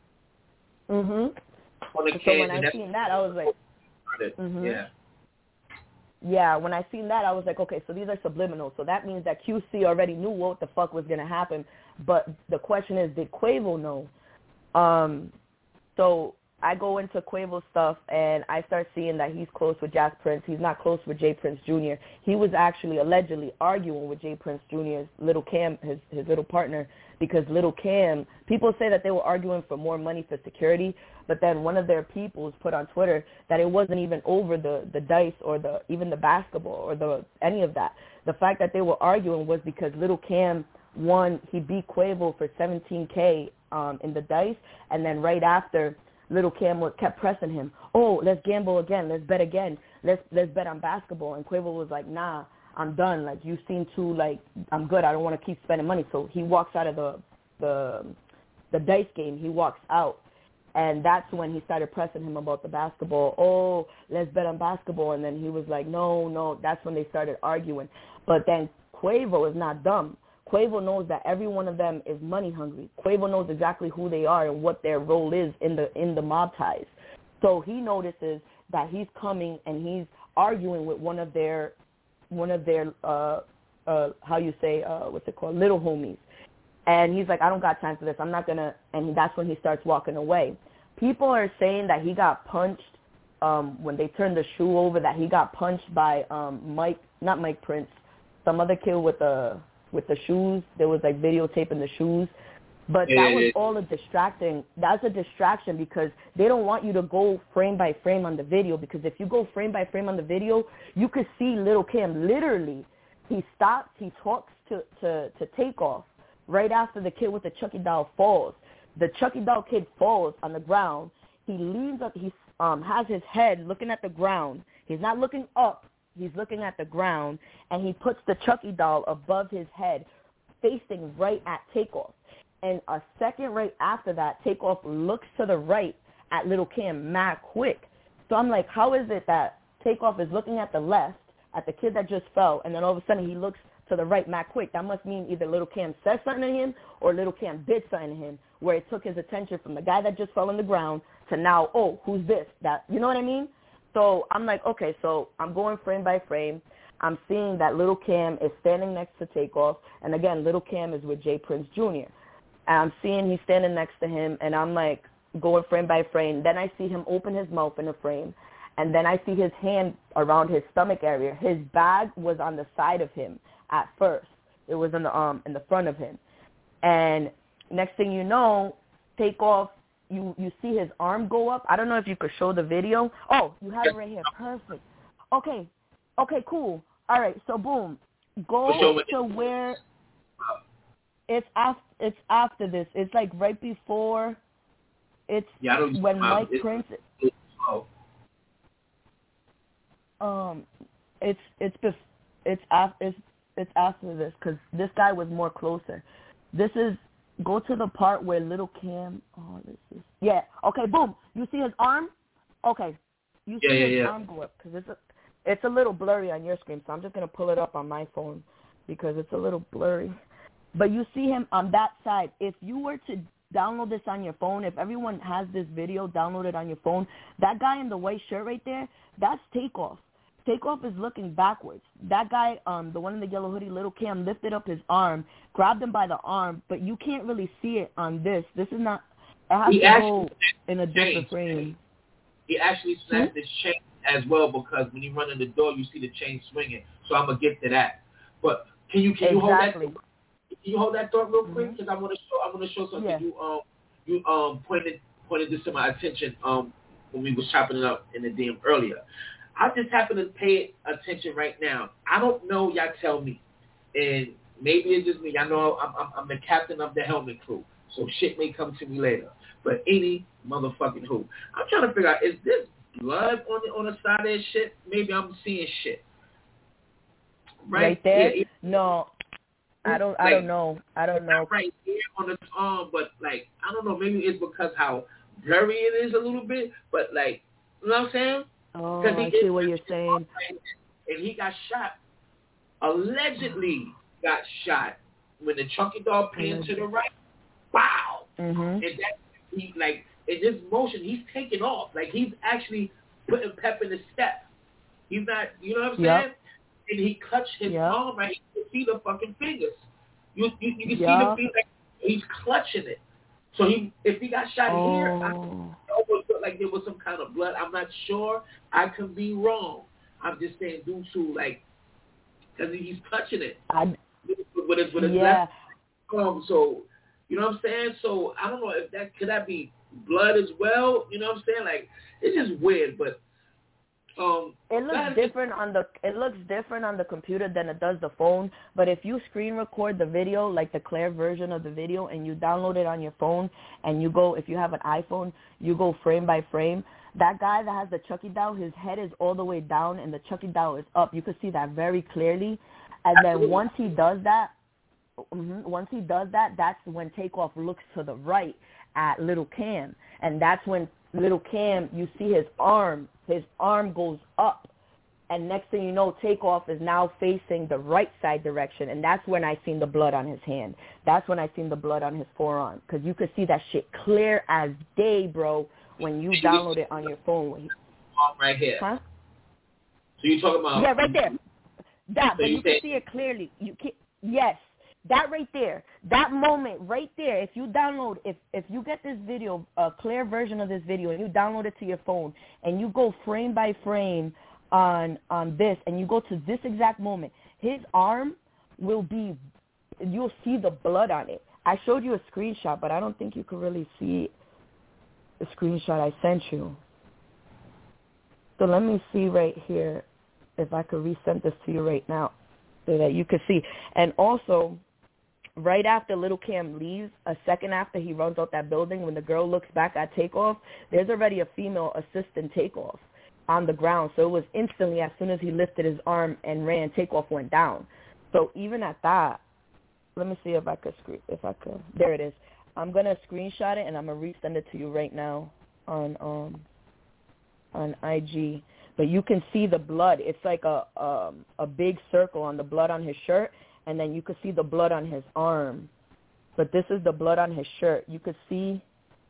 So when I seen that, I was like, Yeah, when I seen that, I was like, okay, so these are subliminals. So that means that QC already knew what the fuck was going to happen. But the question is, did Quavo know? So I go into Quavo's stuff, and I start seeing that he's close with Jazz Prince. He's not close with Jay Prince Jr. He was actually allegedly arguing with Jay Prince Jr.'s Little Cam, his little partner, because Little Cam, people say that they were arguing for more money for security, but then one of their peoples put on Twitter that it wasn't even over the dice or even the basketball or any of that. The fact that they were arguing was because Little Cam won, he beat Quavo for $17K in the dice, and then right after, Little Cam kept pressing him. Oh, let's gamble again. Let's bet again. Let's bet on basketball. And Quavo was like, nah, I'm done. Like, you seem too, like, I'm good. I don't want to keep spending money. So he walks out of the dice game. He walks out. And that's when he started pressing him about the basketball. Oh, let's bet on basketball. And then he was like, no. That's when they started arguing. But then Quavo is not dumb. Quavo knows that every one of them is money hungry. Quavo knows exactly who they are and what their role is in the mob ties. So he notices that he's coming and he's arguing with one of their how you say, what's it called, little homies. And he's like, I don't got time for this. I'm not going to, and that's when he starts walking away. People are saying that he got punched when they turned the shoe over, that he got punched by not Mike Prince, some other kid with the shoes. There was like videotaping the shoes. But that was all a distracting. That's a distraction because they don't want you to go frame by frame on the video, because if you go frame by frame on the video, you could see Lil' Kim literally. He stops, he talks to Takeoff right after the kid with the Chucky doll falls. The Chucky doll kid falls on the ground. He leans up, he has his head looking at the ground. He's not looking up, he's looking at the ground, and he puts the Chucky doll above his head, facing right at Takeoff. And a second right after that, Takeoff looks to the right at Lil' Kim mad quick. So I'm like, how is it that Takeoff is looking at the left, at the kid that just fell, and then all of a sudden he looks to the right mad quick? That must mean either Lil' Kim said something to him or Lil' Kim did something to him, where it took his attention from the guy that just fell on the ground to now, oh, who's this? That, you know what I mean? So I'm like, okay, so I'm going frame by frame. I'm seeing that Lil' Kim is standing next to Takeoff, and again, Lil' Kim is with J. Prince Jr. And I'm seeing he's standing next to him, and I'm like going frame by frame. Then I see him open his mouth in a frame, and then I see his hand around his stomach area. His bag was on the side of him at first. It was in the front of him. And next thing you know, Takeoff, you see his arm go up. I don't know if you could show the video. Oh, you have it right here. Perfect. Okay, cool. All right, so boom. Go to where it's after this. It's like right before. It's when Mike Prince. It's after this, because this guy was more closer. This is, go to the part where Lil' Kim. Oh, this is, yeah. Okay, boom. You see his arm? Okay, you see his arm go up, because it's a little blurry on your screen. So I'm just gonna pull it up on my phone because it's a little blurry. But you see him on that side. If you were to download this on your phone, if everyone has this video downloaded on your phone, that guy in the white shirt right there, that's Takeoff. Takeoff is looking backwards. That guy, the one in the yellow hoodie, Lil' Kim, lifted up his arm, grabbed him by the arm, but you can't really see it on this. This is not, it has to go in a different frame.
He actually snapped his chain as well, because when you run in the door, you see the chain swinging. So I'm going to get to that. But can you hold that? Can you hold that thought real quick? Because I want to show something. Yeah. You pointed this to my attention when we was chopping it up in the DM earlier. I just happen to pay attention right now. I don't know. Y'all tell me, and maybe it's just me. I know I'm the captain of the helmet crew, so shit may come to me later. But any motherfucking who, I'm trying to figure out, is this blood on the side of this shit? Maybe I'm seeing shit.
Right there? Yeah. No. I don't know.
Not right here on the arm, but like, I don't know. Maybe it's because how blurry it is a little bit. But like, you know what I'm saying?
Oh, I see what you're saying.
And he got shot. Allegedly got shot when the Chucky doll panned to the right. Wow. Mm-hmm. And that he like in this motion, he's taking off. Like he's actually putting pep in his step. He's not. You know what I'm saying? And he clutched his arm, right? You can see the fucking fingers. You can see the fingers. Like he's clutching it. So if he got shot here, I almost felt like there was some kind of blood. I'm not sure. I could be wrong. I'm just saying due to like, because he's clutching it with his left arm. So you know what I'm saying. So I don't know if could that be blood as well. You know what I'm saying? Like it's just weird, but.
It looks different on the computer than it does the phone. But if you screen record the video, like the clear version of the video, and you download it on your phone, and you go, if you have an iPhone, you go frame by frame. That guy that has the Chucky doll, his head is all the way down, and the Chucky doll is up. You can see that very clearly. And then once he does that, that's when Takeoff looks to the right at Lil' Kim, and that's when Lil' Kim, you see his arm goes up, and next thing you know, Takeoff is now facing the right side direction, and that's when I seen the blood on his hand. That's when I seen the blood on his forearm, because you could see that shit clear as day, bro, when you download it on your phone.
arm right here.
Huh?
So you talking about?
Yeah, right there. That,
So
but you can see it clearly. You can, yes, that right there, that moment right there. If you download, if you get this video, a clear version of this video, and you download it to your phone, and you go frame by frame on this, and you go to this exact moment, his arm will be, you'll see the blood on it. I showed you a screenshot, but I don't think you could really see the screenshot I sent you. So let me see right here if I could resend this to you right now so that you could see. And also, right after Little Cam leaves, a second after he runs out that building, when the girl looks back at Takeoff, there's already a female assistant Takeoff on the ground. So it was instantly, as soon as he lifted his arm and ran, Takeoff went down. So even at that, let me see if I could there it is. I'm going to screenshot it, and I'm going to resend it to you right now on IG. But you can see the blood. It's like a big circle on the blood on his shirt, and then you could see the blood on his arm. But this is the blood on his shirt. You could see.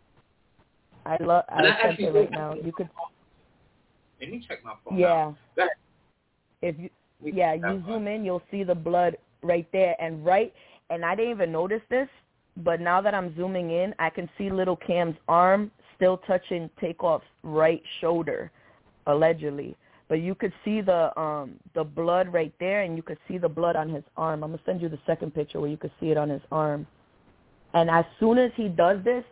I sent it right now. You could.
Let me check my phone.
Yeah. If you you zoom in, you'll see the blood right there, and I didn't even notice this, but now that I'm zooming in, I can see Little Cam's arm still touching Takeoff's right shoulder, allegedly. But you could see the blood right there, and you could see the blood on his arm. I'm going to send you the second picture where you could see it on his arm. And as soon as he does this,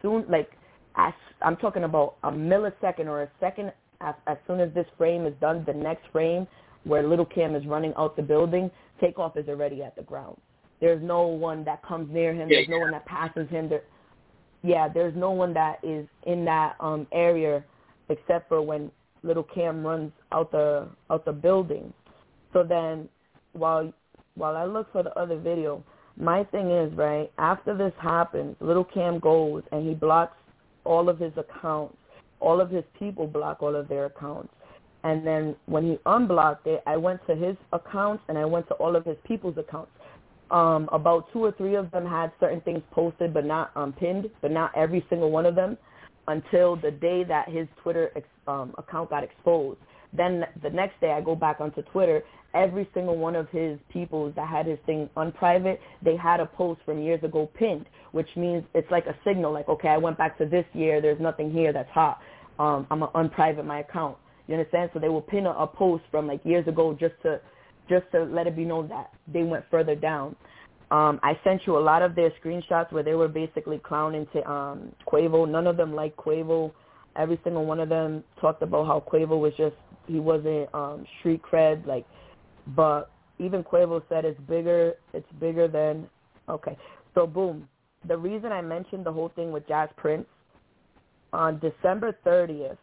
I'm talking about a millisecond or a second, as soon as this frame is done, the next frame where Little Cam is running out the building, Takeoff is already at the ground. There's no one that comes near him. There's no one that passes him. There's no one that is in that area except for when Little Cam runs out the building. So then while I look for the other video, my thing is, right, after this happens, Little Cam goes and he blocks all of his accounts. All of his people block all of their accounts. And then when he unblocked it, I went to his accounts and I went to all of his people's accounts. About 2 or 3 of them had certain things posted but not pinned, but not every single one of them, until the day that his Twitter account got exposed. Then the next day I go back onto Twitter, every single one of his people that had his thing unprivate, they had a post from years ago pinned, which means it's like a signal, like, okay, I went back to this year, there's nothing here that's hot. I'm going to unprivate my account. You understand? So they will pin a post from like years ago just to let it be known that they went further down. I sent you a lot of their screenshots where they were basically clowning to Quavo. None of them liked Quavo. Every single one of them talked about how Quavo was he wasn't street cred, like, but even Quavo said it's bigger than, okay. So boom, the reason I mentioned the whole thing with Jazz Prince, on December 30th,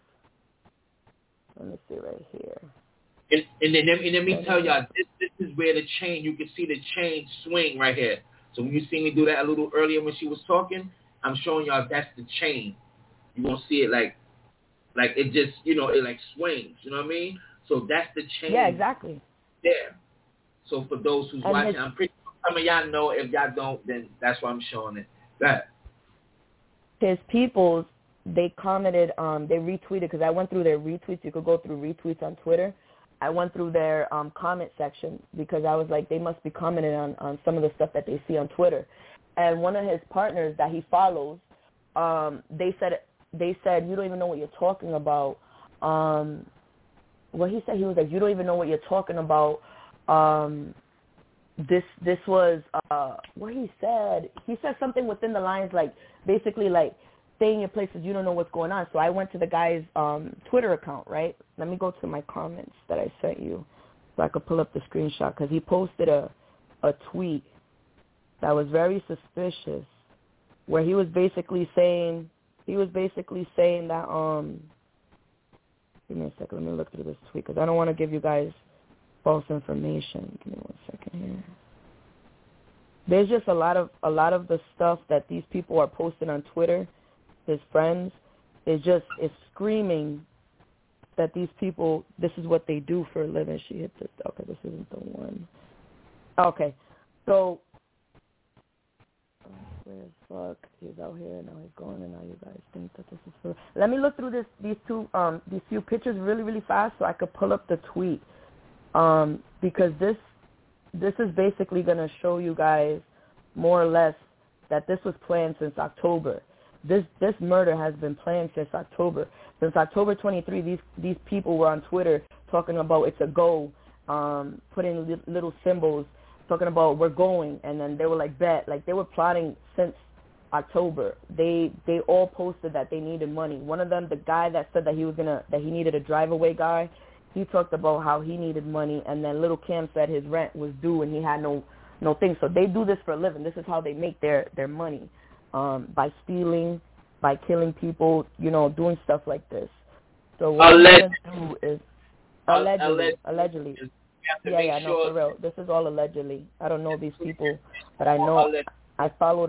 let me see right here.
And then let me tell y'all, this is where the chain, you can see the chain swing right here. So when you see me do that a little earlier when she was talking, I'm showing y'all that's the chain. You won't see it like it just, it like swings, you know what I mean? So that's the chain.
Yeah, exactly.
There. So for those who's watching, I'm pretty sure some of y'all know. If y'all don't, then that's why I'm showing it. Go ahead.
His peoples, they commented, they retweeted, because I went through their retweets. You could go through retweets on Twitter. I went through their comment section because I was like, they must be commenting on some of the stuff that they see on Twitter. And one of his partners that he follows, they said, you don't even know what you're talking about. Well, he said, he was like, you don't even know what you're talking about. This was, what he said something within the lines, like, basically, like, stay in your places, you don't know what's going on. So I went to the guy's Twitter account, right? Let me go to my comments that I sent you so I could pull up the screenshot, because he posted a tweet that was very suspicious, where he was basically saying that, give me a second, let me look through this tweet, because I don't want to give you guys false information. Give me 1 second here. There's just a lot of the stuff that these people are posting on Twitter, his friends, it's screaming that these people, this is what they do for a living. She hit this. Okay, this isn't the one. Okay, so swear as fuck, he's out here, now he's gone, and now you guys think that this is for... Let me look through these few pictures really, really fast so I could pull up the tweet. Because this is basically going to show you guys more or less that this was planned since October. This murder has been planned since October. Since October 23, these people were on Twitter talking about it's a go, putting little symbols, talking about we're going, and then they were like bet, like they were plotting since October. They all posted that they needed money. One of them, the guy that said that he needed a drive-away guy, he talked about how he needed money, and then Little Cam said his rent was due and he had no thing. So they do this for a living. This is how they make their money, by stealing, by killing people, doing stuff like this. So what I'm going to do is allegedly. Yeah, no, for real. This is all allegedly. I don't know these people, but I know I followed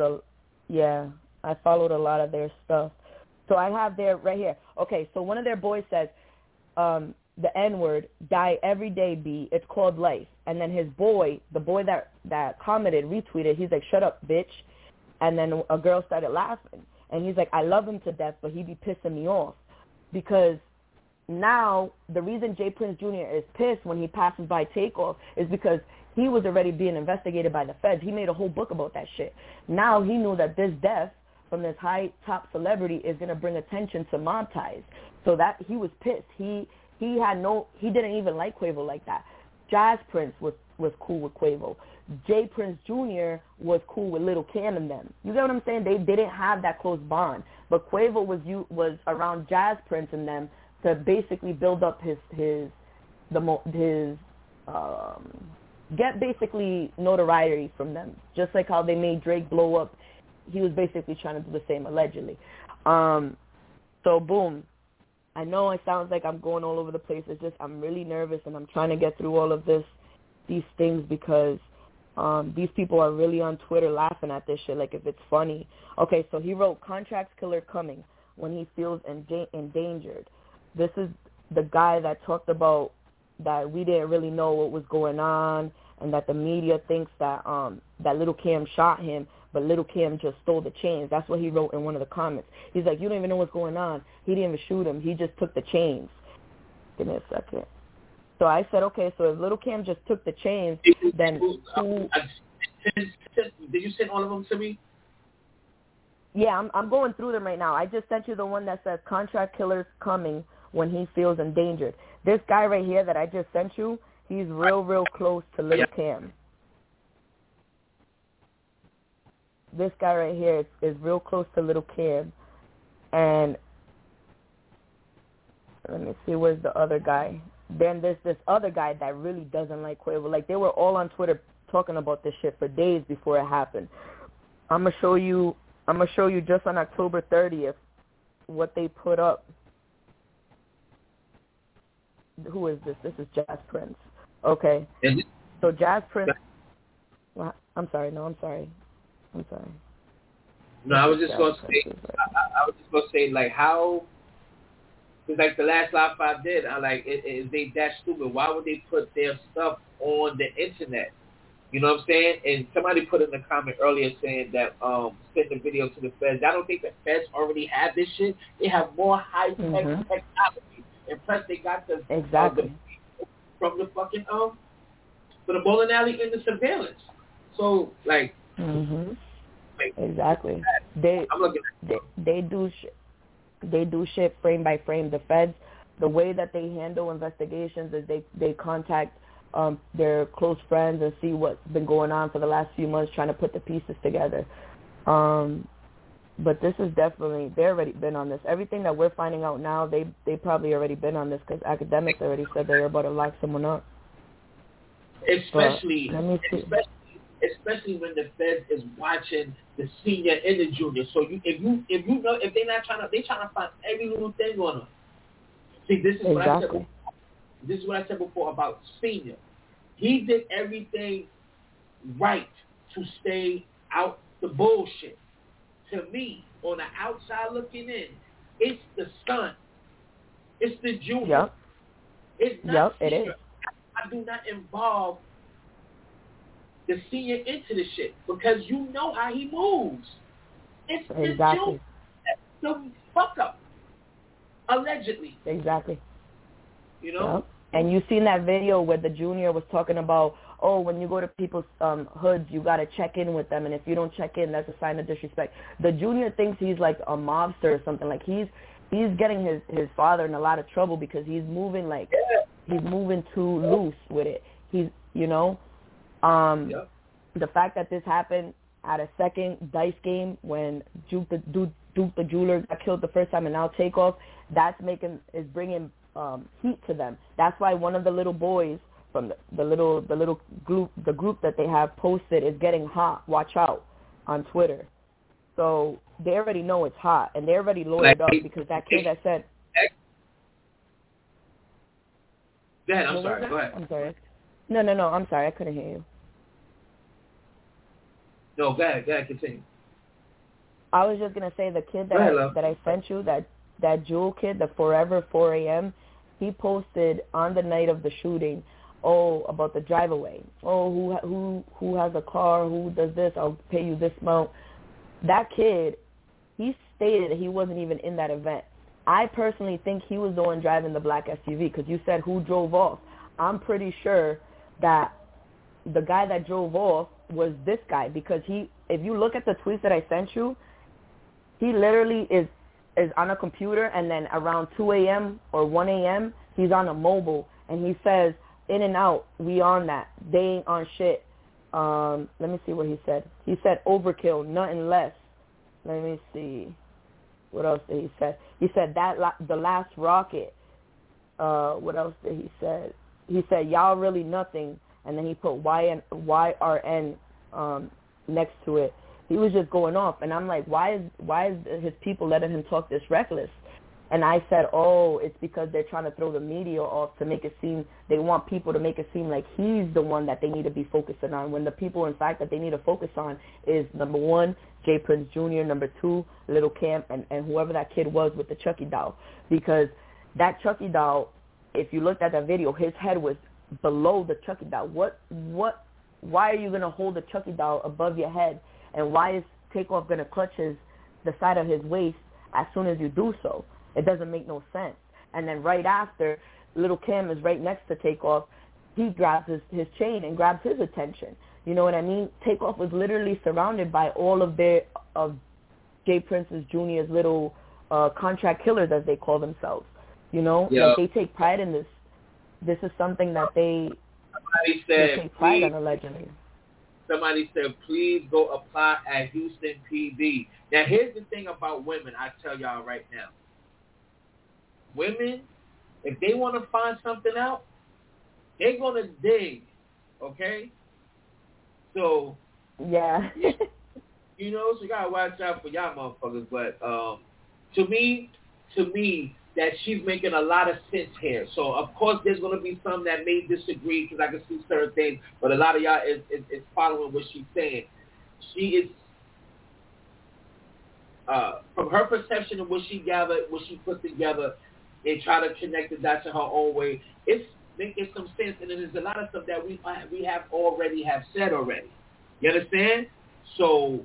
a lot of their stuff. So I have their right here. Okay, so one of their boys says, the N-word, die every day, B. It's called life. And then his boy, the boy that commented, retweeted, he's like, shut up, bitch. And then a girl started laughing. And he's like, I love him to death, but he be pissing me off. Because now the reason Jay Prince Jr. is pissed when he passes by Takeoff is because he was already being investigated by the feds. He made a whole book about that shit. Now he knew that this death from this high top celebrity is going to bring attention to mob ties. So that he was pissed. He didn't even like Quavo like that. Jazz Prince was cool with Quavo. Jay Prince Jr. was cool with Little Cam and them. You get what I'm saying? They didn't have that close bond. But Quavo was around Jazz Prince and them to basically build up get basically notoriety from them. Just like how they made Drake blow up, he was basically trying to do the same, allegedly. So boom. I know it sounds like I'm going all over the place. It's just I'm really nervous and I'm trying to get through all of these things because these people are really on Twitter laughing at this shit like if it's funny. Okay, so he wrote, contracts killer coming when he feels endangered. This is the guy that talked about that we didn't really know what was going on and that the media thinks that that Little Cam shot him, but Little Cam just stole the chains. That's what he wrote in one of the comments. He's like, you don't even know what's going on. He didn't even shoot him. He just took the chains. Give me a second. So I said, okay, so if Little Cam just took the chains, then who...
Did you send all of them to me?
Yeah, I'm going through them right now. I just sent you the one that says contract killers coming when he feels endangered. This guy right here that I just sent you, he's real close to Little Cam. This guy right here is real close to Little Cam. And let me see, where's the other guy? Then there's this other guy that really doesn't like Quavo. Like, they were all on Twitter talking about this shit for days before it happened. I'm gonna show you just on October 30th what they put up. Who is this? This is Jazz Prince. Okay. So Jazz Prince... Well, I'm sorry. No,
I was just going to say, like, how... Because, like, the last live I did, I like, is they that stupid? Why would they put their stuff on the internet? You know what I'm saying? And somebody put in the comment earlier saying that send the video to the feds. I don't think the feds already have this shit. They have more high-tech technology. And plus, they got the from the fucking from the bowling alley and the surveillance. So like,
exactly. They do shit frame by frame. The feds, the way that they handle investigations is they contact their close friends and see what's been going on for the last few months, trying to put the pieces together. But this is definitely, they've already been on this. Everything that we're finding out now, they probably already been on this because academics already said they were about to lock someone up.
Especially when the feds is watching the senior and the junior. So if you know, if they're not trying to find every little thing on them. See, this is what I said before. This is what I said before about senior. He did everything right to stay out the bullshit. To me, on the outside looking in, it's the son. It's the junior.
Yep.
It's not
it
senior.
is.
I do not involve the senior into the shit because you know how he moves. It's
exactly.
the fuck up. Allegedly.
Exactly.
You know?
Yep. And you seen that video where the junior was talking about, oh, when you go to people's hoods, you got to check in with them. And if you don't check in, that's a sign of disrespect. The junior thinks he's like a mobster or something. Like he's getting his father in a lot of trouble because he's moving he's moving too loose with it. He's, you know, the fact that this happened at a second dice game when Duke the jeweler got killed the first time and now Takeoff, is bringing heat to them. That's why one of the little boys from the group that they have posted is getting hot. Watch out on Twitter. So they already know it's hot, and they already lawyered up because that kid that said.
Go ahead. I'm sorry. Go ahead.
I'm sorry. No. I'm sorry. I couldn't hear you.
No, go ahead. Continue.
I was just gonna say the kid that I sent you, that Jewel kid, the Forever 4 a.m. He posted on the night of the shooting, about the drive away. Who has a car? Who does this? I'll pay you this amount. That kid, he stated that he wasn't even in that event. I personally think he was the one driving the black SUV because you said who drove off. I'm pretty sure that the guy that drove off was this guy because if you look at the tweets that I sent you, he literally is on a computer and then around 2 a.m. or 1 a.m. he's on a mobile and he says, in and out, we on that. They ain't on shit. Let me see what he said. He said overkill, nothing less. Let me see. What else did he say? He said the last rocket. What else did he say? He said y'all really nothing, and then he put YRN next to it. He was just going off, and I'm like, why is his people letting him talk this reckless? And I said, it's because they're trying to throw the media off to make it seem, they want people to make it seem like he's the one that they need to be focusing on, when the people, in fact, that they need to focus on is, number one, Jay Prince Jr., number two, Little Camp, and whoever that kid was with the Chucky doll. Because that Chucky doll, if you looked at that video, his head was below the Chucky doll. Why are you going to hold the Chucky doll above your head? And why is Takeoff going to clutch the side of his waist as soon as you do so? It doesn't make no sense. And then right after, Little Kim is right next to Takeoff. He grabs his chain and grabs his attention. You know what I mean? Takeoff was literally surrounded by all of Jay Prince's Jr.'s little contract killers, as they call themselves. You know?
Yeah.
Like, they take pride in this. This is something that they take pride in, allegedly.
Somebody said, please go apply at Houston PD. Now, here's the thing about women, I tell y'all right now. Women, if they want to find something out, they're going to dig, okay? So,
yeah.
you know, so you got to watch out for y'all motherfuckers. But to me, that she's making a lot of sense here. So, of course, there's going to be some that may disagree because I can see certain things, but a lot of y'all is following what she's saying. She is, from her perception of what she gathered, what she put together, and try to connect the dots in her own way, it's making some sense, and there's a lot of stuff that we have said already. You understand? So,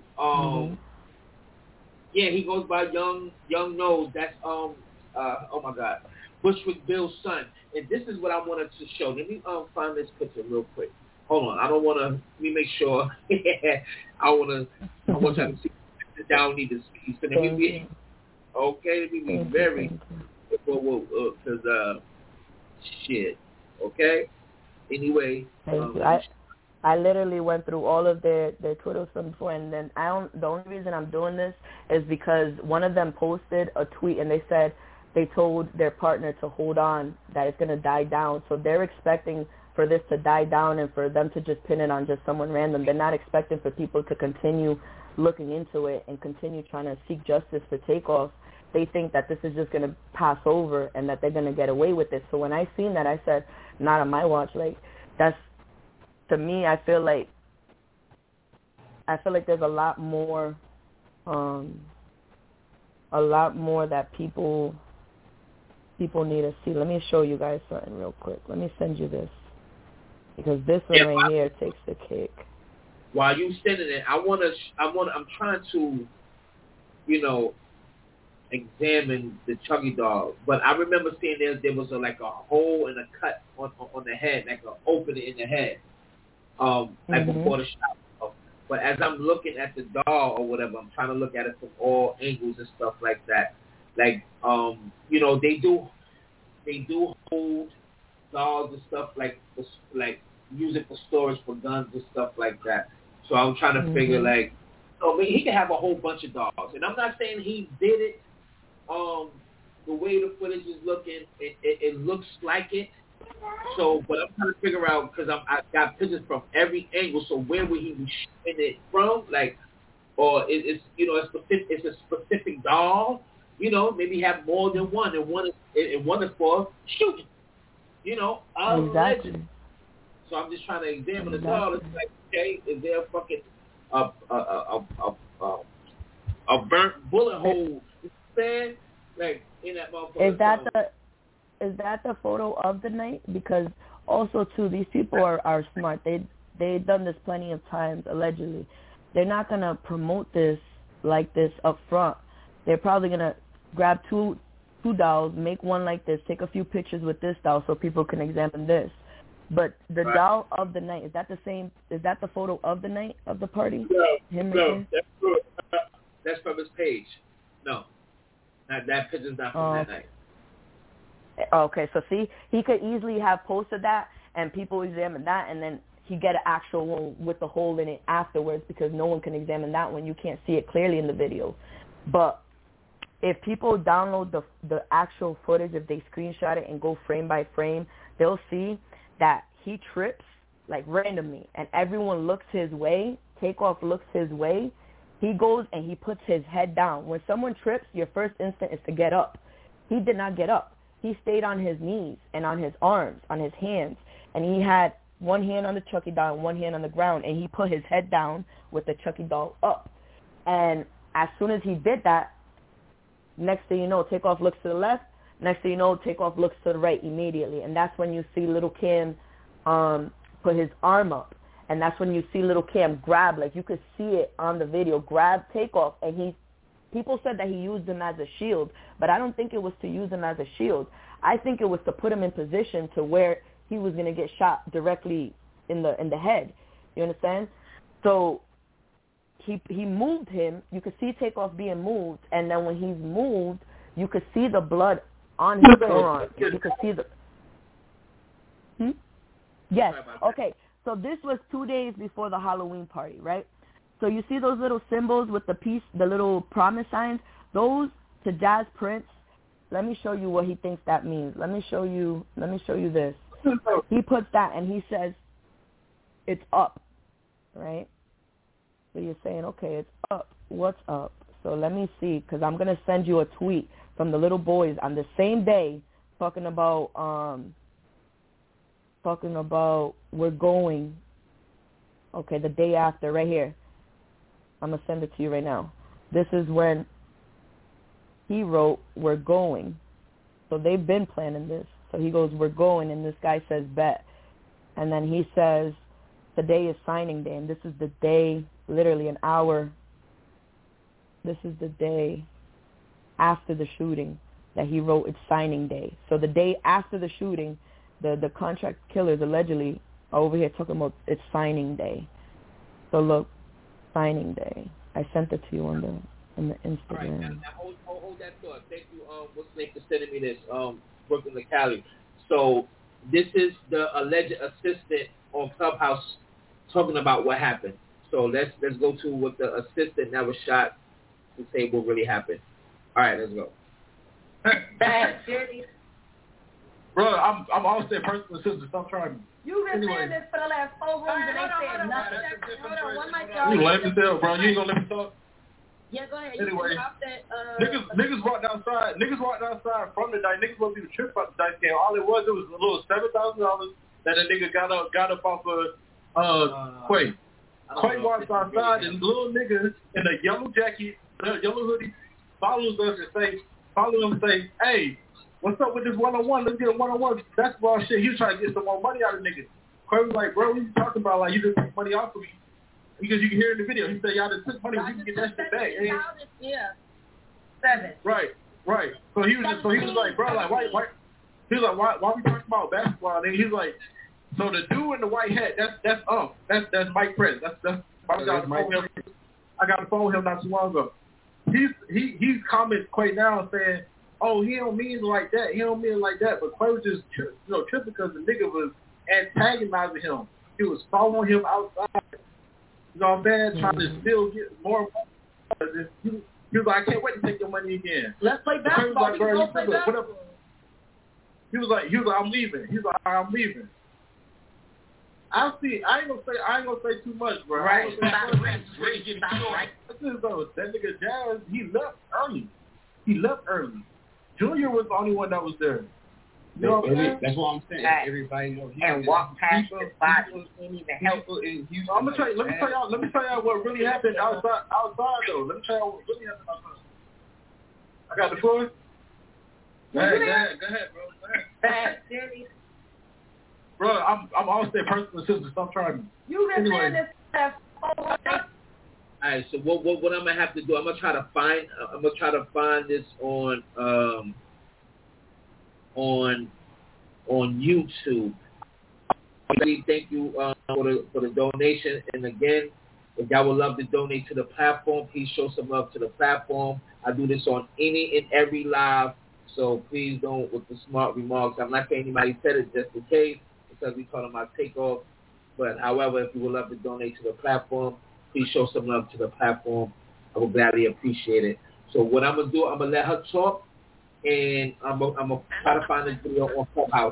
yeah, he goes by Young Nose. That's oh my God, Bushwick Bill's son. And this is what I wanted to show. Let me find this picture real quick. Hold on, I don't want to. Let me make sure. I want y'all to see this down. Need to speak. So let me be okay. Let me be very. Because shit. Okay. Anyway.
I literally went through all of their Twitters from before, and then the only reason I'm doing this is because one of them posted a tweet and they said they told their partner to hold on, that it's going to die down. So they're expecting for this to die down and for them to just pin it on just someone random. They're not expecting for people to continue looking into it and continue trying to seek justice for Takeoff. They think that this is just going to pass over and that they're going to get away with it. So when I seen that, I said, not on my watch. Like, that's, to me, I feel like there's a lot more that people need to see. Let me show you guys something real quick. Let me send you this, because this one right here takes the cake.
While you sending it, I'm trying to examine the Chucky doll. But I remember seeing there was a hole and a cut on the head, like an opening in the head, before the shot. But as I'm looking at the doll or whatever, I'm trying to look at it from all angles and stuff like that. Like, they do hold dolls and stuff like use it for storage for guns and stuff like that. So I'm trying to figure he can have a whole bunch of dolls, and I'm not saying he did it. The way the footage is looking, it looks like it. So, but I'm trying to figure out because I got pictures from every angle. So where would he be shooting it from? Or it's a specific doll. Maybe have more than one, and one is for shooting.
Exactly.
So I'm just trying to examine the doll. It's like, okay, is there a fucking a burnt bullet hole? In that motherfucker.
Is that the photo of the night? Because also too, these people are smart. They've done this plenty of times allegedly. They're not gonna promote this like this up front. They're probably gonna grab two dolls, make one like this, take a few pictures with this doll so people can examine this. But the doll of the night, is that the same? Is that the photo of the night of the party?
No, that's from his page. No. That picture's not from that night.
Okay, so see, he could easily have posted that, and people examine that, and then he get an actual one with the hole in it afterwards because no one can examine that one. You can't see it clearly in the video. But if people download the actual footage, if they screenshot it and go frame by frame, they'll see that he trips randomly, and everyone looks his way. Takeoff looks his way. He goes and he puts his head down. When someone trips, your first instinct is to get up. He did not get up. He stayed on his knees and on his arms, on his hands, and he had one hand on the Chucky doll and one hand on the ground, and he put his head down with the Chucky doll up. And as soon as he did that, next thing you know, Takeoff looks to the left. Next thing you know, Takeoff looks to the right immediately, and that's when you see Little Kim put his arm up. And that's when you see Little Cam grab, you could see it on the video, grab Takeoff, and people said that he used him as a shield, but I don't think it was to use him as a shield. I think it was to put him in position to where he was going to get shot directly in the head. You understand? So he moved him. You could see Takeoff being moved, and then when he's moved, you could see the blood on his forearm. You could see the... Yes. Okay. So this was 2 days before the Halloween party, right? So you see those little symbols with the little promise signs? Those, to Jazz Prince, let me show you what he thinks that means. Let me show you this. He puts that and he says, it's up, right? So you're saying, okay, it's up. What's up? So let me see, because I'm going to send you a tweet from the little boys on the same day talking about we're going. Okay, the day after, right here. I'm going to send it to you right now. This is when he wrote, we're going. So they've been planning this. So he goes, we're going, and this guy says, bet. And then he says, today is signing day, and this is the day, literally an hour. This is the day after the shooting that he wrote it's signing day. So the day after the shooting, the contract killers allegedly are over here talking about it's signing day. So look, signing day. I sent it to you on the Instagram.
All right, now hold that thought. Thank you, what's the name for sending me this, Brooklyn McCallie. So this is the alleged assistant on Clubhouse talking about what happened. So let's go to what the assistant that was shot to say what really happened. All right, let's go.
Bro, I'm always a personal assistant. Stop trying.
You've been saying this for the last 4 rooms and they said nothing. Hold on, one mic, y'all.
You let me tell, bro. You ain't gonna let me talk.
Yeah, go ahead.
Anyway,
that,
niggas walked outside. Niggas walked outside from the dice. Niggas wasn't even tripping about the dice game. All it was a little $7,000 that a nigga got up off of Quay. Quay walks outside and the little nigga in a yellow jacket, yellow hoodie, follows us and say, hey, what's up with this one-on-one? Let's get a one-on-one basketball shit. He was trying to get some more money out of niggas. Quay was like, bro, what you talking about? Like, you just took money off of me. Because you can hear in the video. He said, y'all just took money. We can get that shit back.
Yeah. 7.
Right. So he was like, bro, like why? He was like, why we talking about basketball? And he's like, so the dude in the white hat, that's Mike Prince. That's I got the phone with him not too long ago. He's comments Quay now saying, oh, he don't mean it like that. He don't mean it like that. But Quay was just tripping because the nigga was antagonizing him. He was following him outside. You know what I'm saying? Trying to still get more. He was like, I can't wait to take your money again.
Let's play basketball. We can go play basketball.
He was like, I'm leaving. He's like, I'm leaving. I ain't gonna say too much, bro.
Right.
That nigga Jazz, he left early. Junior was the only one that was there. You know what I'm saying?
That's what I'm saying.
Right.
Everybody knows.
And walk past the body. Didn't even help.
I'm gonna tell you. Let me tell y'all what really happened outside though. Let me tell y'all what really happened outside. I got the floor. Go ahead, bro. Go ahead. Bro, I'm always that person and sister. Stop trying me.
You been saying this stuff.
All right, so what I'm gonna have to do? I'm gonna try to find this on YouTube. Thank you for the donation. And again, if y'all would love to donate to the platform, please show some love to the platform. I do this on any and every live, so please don't with the smart remarks. I'm not saying anybody said it just in case, because we call them my takeoff. But however, if you would love to donate to the platform, please show some love to the platform. I will gladly appreciate it. So what I'm gonna do, I'm gonna let her talk, and I'm gonna try to find this video on Clubhouse.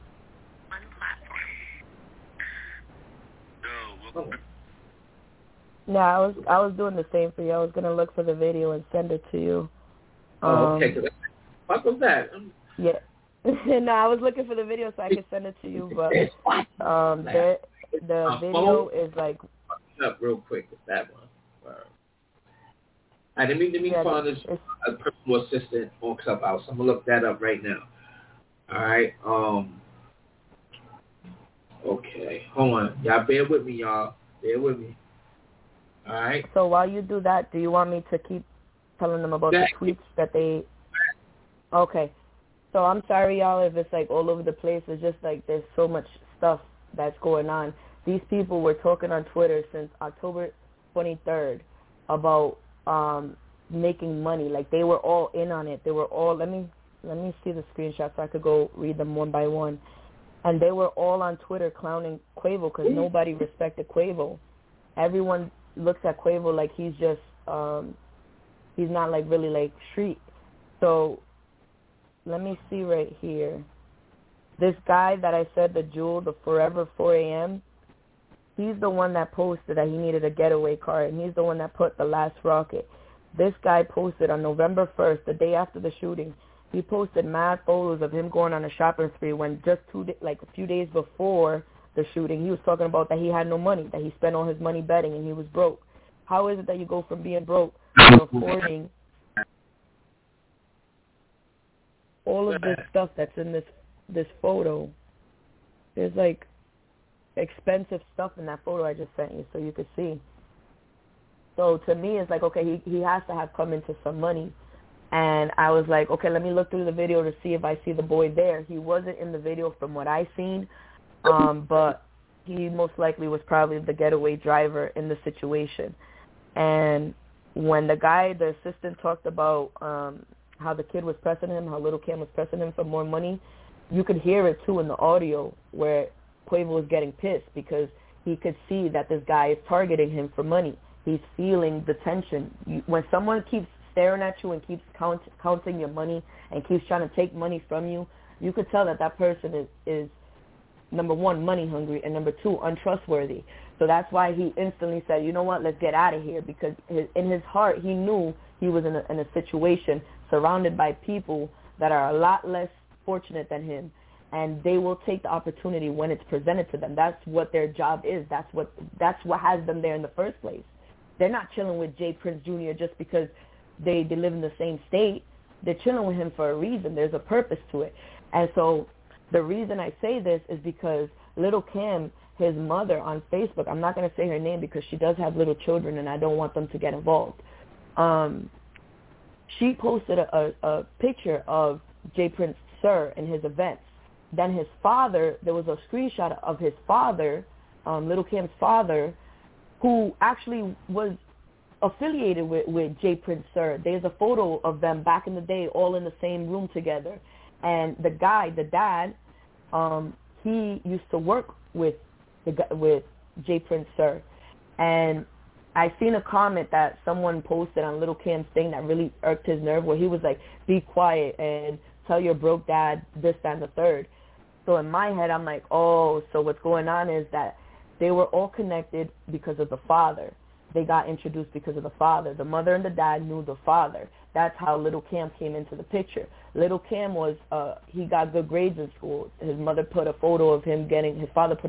No, I was doing the same for you. I was gonna look for the video and send it to you.
Okay. What was that?
Yeah. No, I was looking for the video so I could send it to you, but the video is like.
Up real quick with that one. All right, let me find this personal assistant on Clubhouse. I'm gonna look that up right now. All right. Okay. Hold on. Y'all bear with me, y'all. Bear with me. All right.
So while you do that, do you want me to keep telling them about the tweets that they? Okay. So I'm sorry, y'all, if it's like all over the place. It's just like there's so much stuff that's going on. These people were talking on Twitter since October 23rd about making money. Like they were all in on it. They were all. Let me see the screenshots so I could go read them one by one. And they were all on Twitter clowning Quavo because nobody respected Quavo. Everyone looks at Quavo like he's just he's not like really like street. So let me see right here. This guy that I said, the Jewel, the Forever 4 a.m., he's the one that posted that he needed a getaway car, and he's the one that put the last rocket. This guy posted on November 1st, the day after the shooting, he posted mad photos of him going on a shopping spree when just a few days before the shooting, he was talking about that he had no money, that he spent all his money betting and he was broke. How is it that you go from being broke to affording all of this stuff that's in this photo? There's like expensive stuff in that photo I just sent you so you could see. So to me, it's like, okay, he has to have come into some money. And I was like, okay, let me look through the video to see if I see the boy there. He wasn't in the video from what I seen, but he most likely was probably the getaway driver in the situation. And when the assistant talked about how the kid was pressing him, how Little Kim was pressing him for more money, you could hear it too in the audio where Quavo was getting pissed because he could see that this guy is targeting him for money. He's feeling the tension. When someone keeps staring at you and keeps counting your money and keeps trying to take money from you, you could tell that person is number one, money hungry, and number two, untrustworthy. So that's why he instantly said, you know what, let's get out of here, because in his heart he knew he was in a situation surrounded by people that are a lot less fortunate than him, and they will take the opportunity when it's presented to them. That's what their job is. That's what has them there in the first place. They're not chilling with Jay Prince Jr. just because they live in the same state. They're chilling with him for a reason. There's a purpose to it. And so the reason I say this is because Little Kim, his mother on Facebook, I'm not going to say her name because she does have little children and I don't want them to get involved. she posted a picture of J. Prince Sir in his events. Then his father, there was a screenshot of his father, Little Cam's father, who actually was affiliated with J. Prince Sir. There's a photo of them back in the day all in the same room together. And the dad, he used to work with J. Prince Sir. And I seen a comment that someone posted on Little Cam's thing that really irked his nerve, where he was like, be quiet and tell your broke dad this, that, and the third. So in my head, I'm like, oh, so what's going on is that they were all connected because of the father. They got introduced because of the father. The mother and the dad knew the father. That's how Little Cam came into the picture. Little Cam was, he got good grades in school. His father put a photo of him getting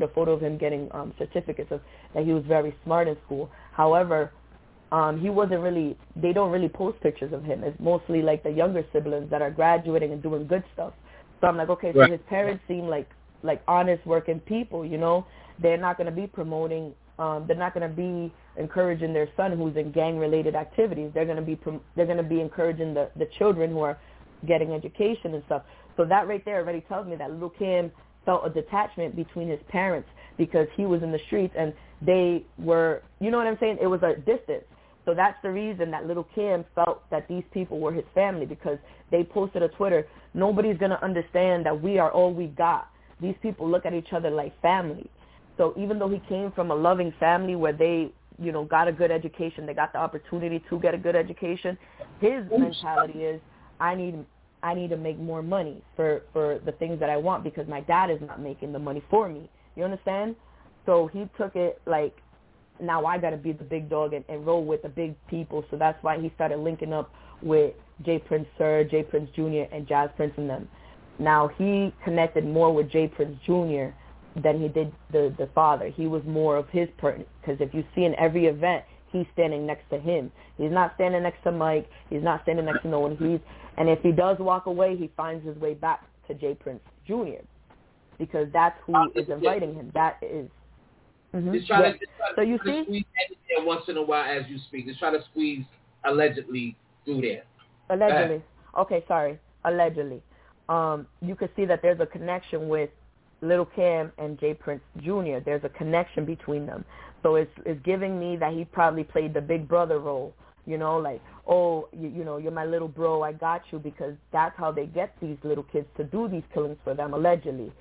certificates of that he was very smart in school. However, he wasn't really, they don't really post pictures of him. It's mostly like the younger siblings that are graduating and doing good stuff. So I'm like, okay, so his parents seem like honest working people, you know. They're not going to be promoting, they're not going to be encouraging their son who's in gang-related activities. They're going to be encouraging the children who are getting education and stuff. So that right there already tells me that Little Kim felt a detachment between his parents because he was in the streets and they were, you know what I'm saying? It was a distance. So that's the reason that Little Kim felt that these people were his family, because they posted a Twitter, nobody's going to understand that we are all we got. These people look at each other like family. So even though he came from a loving family where they, you know, got a good education, they got the opportunity to get a good education, his mentality is, I need to make more money for the things that I want because my dad is not making the money for me. You understand? So he took it like, now I got to be the big dog and roll with the big people. So that's why he started linking up with J. Prince Sir, J. Prince Jr., and Jazz Prince and them. Now he connected more with J. Prince Jr. than he did the father. He was more of his partner, because if you see in every event, he's standing next to him. He's not standing next to Mike. He's not standing next to no one. And if he does walk away, he finds his way back to J. Prince Jr. because that's who is inviting him. That is. Mm-hmm.
So you see, squeeze in there once in a while as you speak. Just try to squeeze allegedly through there.
Allegedly. Okay, sorry. Allegedly. You could see that there's a connection with Little Cam and J. Prince Jr. There's a connection between them. So it's giving me that he probably played the big brother role. You know, like, oh, you know, you're my little bro, I got you, because that's how they get these little kids to do these killings for them, allegedly.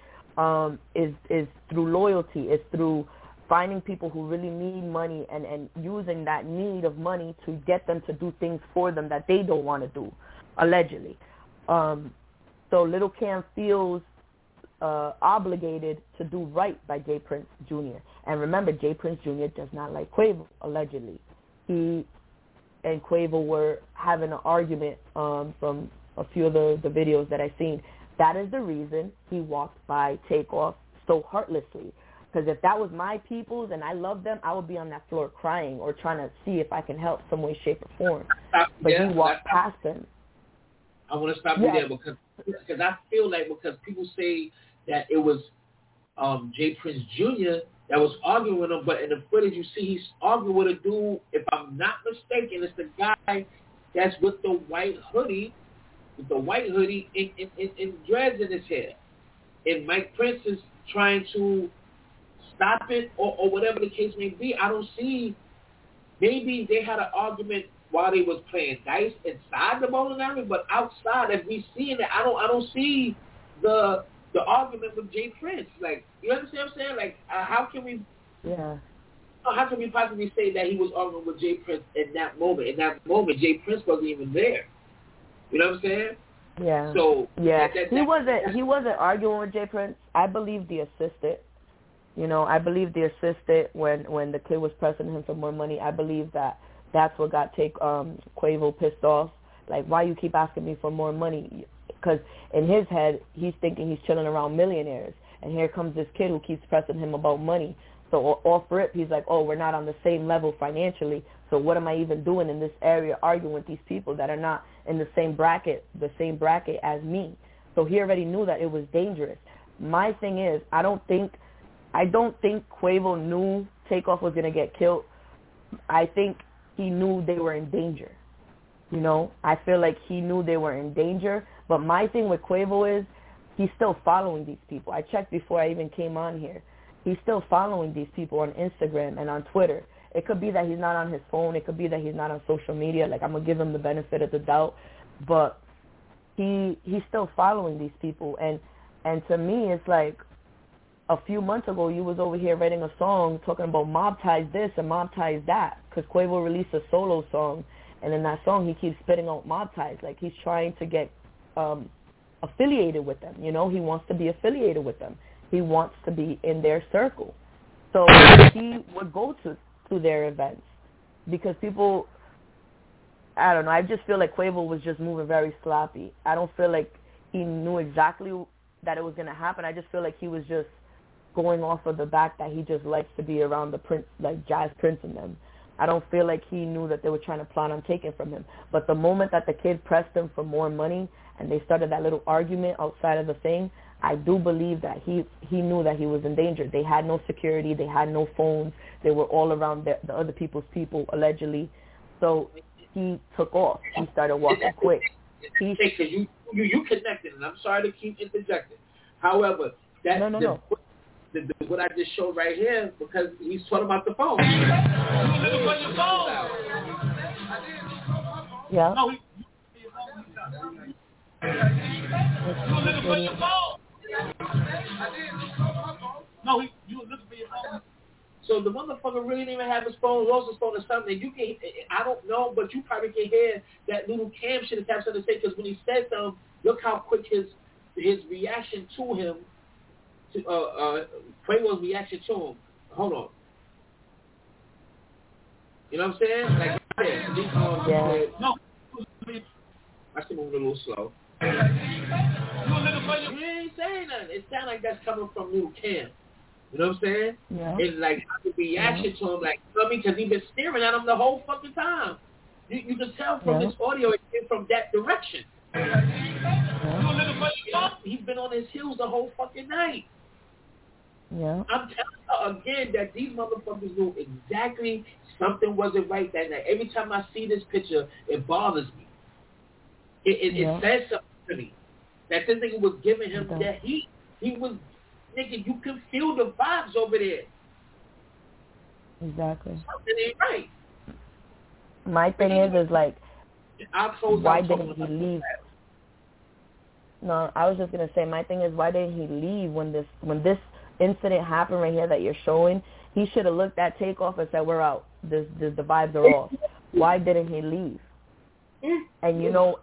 Is through loyalty. It's through finding people who really need money and using that need of money to get them to do things for them that they don't want to do, allegedly. So Little Cam feels obligated to do right by J. Prince Jr. And remember, J. Prince Jr. does not like Quavo, allegedly. He and Quavo were having an argument from a few of the videos that I've seen. That is the reason he walked by Takeoff so heartlessly. Because if that was my peoples and I loved them, I would be on that floor crying or trying to see if I can help some way, shape, or form. But he walked past them.
I want to stop you there because I feel like because people say that it was J. Prince Jr. that was arguing with him, but in the footage you see he's arguing with a dude, if I'm not mistaken, it's the guy that's with the white hoodie, in dreads in his hair. And Mike Prince is trying to stop it or whatever the case may be. I don't see, maybe they had an argument while they was playing dice inside the bowling alley, but outside, if we seeing it, I don't see the argument with J. Prince. Like, you understand what I'm saying? Like, how can we possibly say that he was arguing with J. Prince in that moment? In that moment, J. Prince wasn't even there. You know what I'm saying?
Yeah.
So
he wasn't arguing with J. Prince. I believe the assistant. You know, I believe the assistant when the kid was pressing him for more money. I believe that's what got Quavo pissed off. Like, why you keep asking me for more money? Because in his head, he's thinking he's chilling around millionaires, and here comes this kid who keeps pressing him about money. So off rip, he's like, oh, we're not on the same level financially, so what am I even doing in this area arguing with these people that are not in the same bracket as me? So he already knew that it was dangerous. My thing is, I don't think Quavo knew Takeoff was going to get killed. I think he knew they were in danger. You know, I feel like he knew they were in danger. But my thing with Quavo is he's still following these people. I checked before I even came on here. He's still following these people on Instagram and on Twitter. It could be that he's not on his phone. It could be that he's not on social media. Like, I'm going to give him the benefit of the doubt. But he's still following these people. And to me, it's like a few months ago, you was over here writing a song talking about mob ties this and mob ties that, because Quavo released a solo song. And in that song, he keeps spitting out mob ties. Like, he's trying to get affiliated with them. You know, he wants to be affiliated with them. He wants to be in their circle. So he would go to their events because people, I don't know, I just feel like Quavo was just moving very sloppy. I don't feel like he knew exactly that it was going to happen. I just feel like he was just going off of the back that he just likes to be around the Prince, like Jazz Prince and them. I don't feel like he knew that they were trying to plan on taking from him. But the moment that the kid pressed him for more money and they started that little argument outside of the thing, I do believe that he knew that he was in danger. They had no security. They had no phones. They were all around the other people's people, allegedly. So he took off. He started walking quick.
You connected, and I'm sorry to keep interjecting. However, that what I just showed right here, because he's talking about the phone.
Yeah.
No, you were looking for your phone. So the motherfucker really didn't even have his phone, lost his phone or something. You can, I don't know, but you probably can hear that little Cam shit have something to say, because when he said something, look how quick his reaction to him, Quavo's reaction to him. Hold on. You know what I'm saying? Like, yeah. No. I should move a little slow. You ain't saying nothing. It sounds like that's coming from Little Cam. You know what I'm saying?
Yeah.
It's like the reaction to him, like, you know what I mean? Because he's been staring at him the whole fucking time. You can tell from his audio it came from that direction. He's been on his heels the whole fucking night.
Yeah.
I'm telling you again that these motherfuckers knew exactly something wasn't right that night. Every time I see this picture, it bothers me. It says something to me. That this nigga was giving him that he was, nigga, you can feel the vibes over there.
Exactly.
Something ain't right.
My thing is like, why didn't he leave? No, I was just gonna say, my thing is, why didn't he leave when this incident happened right here that you're showing? He should have looked at Takeoff and said, "We're out. The vibes are off." Why didn't he leave? And you know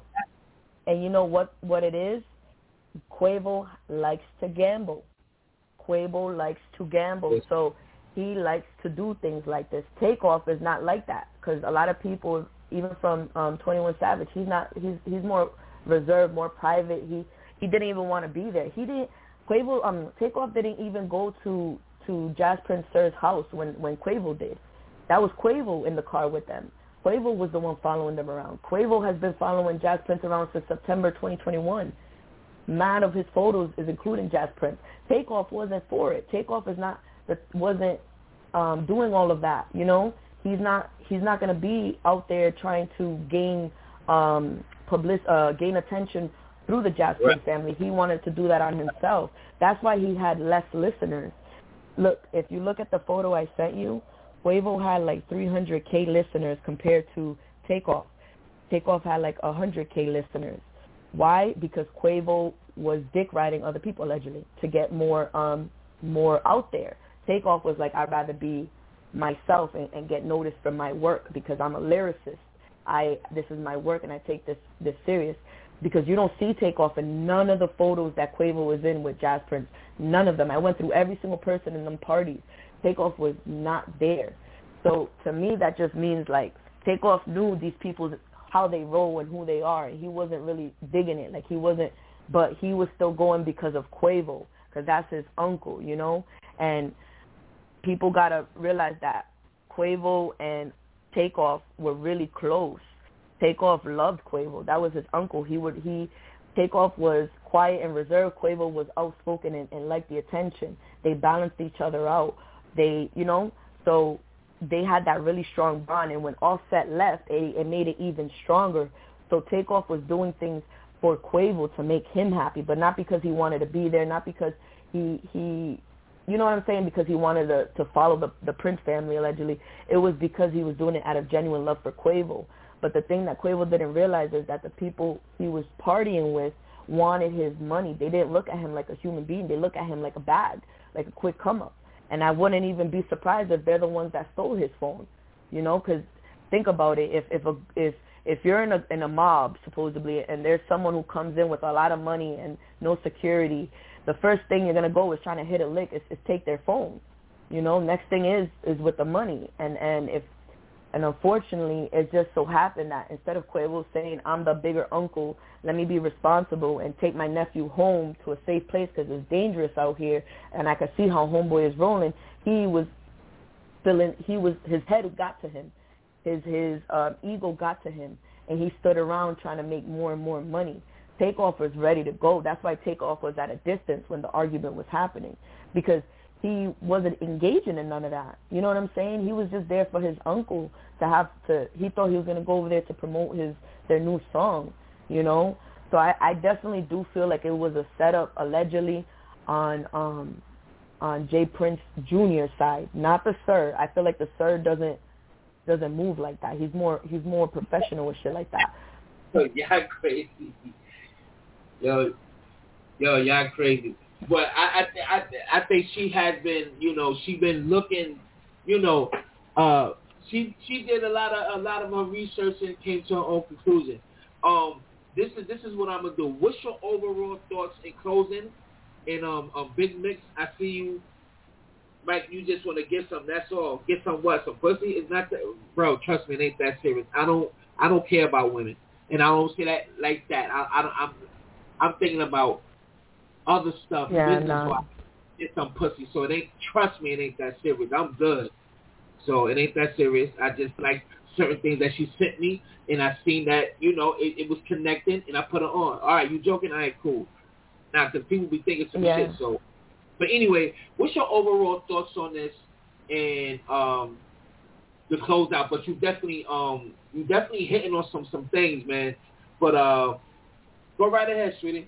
what it is? Quavo likes to gamble. Quavo likes to gamble, so he likes to do things like this. Takeoff is not like that, because a lot of people, even from 21 Savage, he's more reserved, more private. He didn't even want to be there. Takeoff didn't even go to Jazz Prince Sir's house when Quavo did. That was Quavo in the car with them. Quavo was the one following them around. Quavo has been following Jazz Prince around since September 2021. Mad of his photos is including Jazz Prince. Takeoff wasn't for it. Takeoff wasn't doing all of that. You know, he's not going to be out there trying to gain gain attention through the Jazz Prince family. He wanted to do that on himself. That's why he had less listeners. Look, if you look at the photo I sent you, Quavo had like 300K listeners compared to Takeoff. Takeoff had like 100K listeners. Why? Because Quavo was dick riding other people allegedly to get more out there. Takeoff was like, I'd rather be myself and get noticed for my work because I'm a lyricist. This is my work and I take this serious. Because you don't see Takeoff in none of the photos that Quavo was in with Jazz Prince. None of them. I went through every single person in them parties. Takeoff was not there. So to me, that just means like Takeoff knew these people, how they roll and who they are. And he wasn't really digging it. Like he wasn't, but he was still going because of Quavo, because that's his uncle, you know. And people got to realize that Quavo and Takeoff were really close. Takeoff loved Quavo. That was his uncle. Takeoff was quiet and reserved. Quavo was outspoken and liked the attention. They balanced each other out. So they had that really strong bond, and when Offset left, it made it even stronger. So Takeoff was doing things for Quavo to make him happy, but not because he wanted to be there, not because he you know what I'm saying, because he wanted to follow the Prince family, allegedly. It was because he was doing it out of genuine love for Quavo. But the thing that Quavo didn't realize is that the people he was partying with wanted his money. They didn't look at him like a human being. They look at him like a bag, like a quick come-up. And I wouldn't even be surprised if they're the ones that stole his phone, you know, because think about it. If you're in a mob, supposedly, and there's someone who comes in with a lot of money and no security, the first thing you're going to go is trying to hit a lick is take their phone. You know, next thing is with the money. And unfortunately, it just so happened that instead of Quavo saying, I'm the bigger uncle, let me be responsible and take my nephew home to a safe place because it's dangerous out here and I can see how homeboy is rolling, his head got to him. His ego got to him, and he stood around trying to make more and more money. Takeoff was ready to go. That's why Takeoff was at a distance when the argument was happening, because he wasn't engaging in none of that. You know what I'm saying? He was just there for his uncle he thought he was going to go over there to promote their new song, you know? So I definitely do feel like it was a setup, allegedly, on Jay Prince Jr.'s side, not the Sir. I feel like the Sir doesn't move like that. He's more professional with shit like that.
Yo, y'all crazy. Yo, y'all crazy. But I think she has been, you know, she been looking, you know, she did a lot of her research and came to her own conclusion. This is what I'm gonna do. What's your overall thoughts in closing? And Big Mix, I see you. Mike, you just want to get some. That's all. Get some what? Some pussy? It's not that, bro. Trust me, it ain't that serious. I don't care about women, and I don't say that like that. I'm thinking about other stuff.
Yeah, no.
Get some pussy. So it ain't. Trust me, it ain't that serious. I'm good. So it ain't that serious. I just like certain things that she sent me, and I seen that, you know, it was connecting, and I put her on. All right, you joking? All right, cool. Now, because people be thinking some shit. So. But anyway, what's your overall thoughts on this and the closeout? But you definitely hitting on some things, man. But go right ahead, sweetie.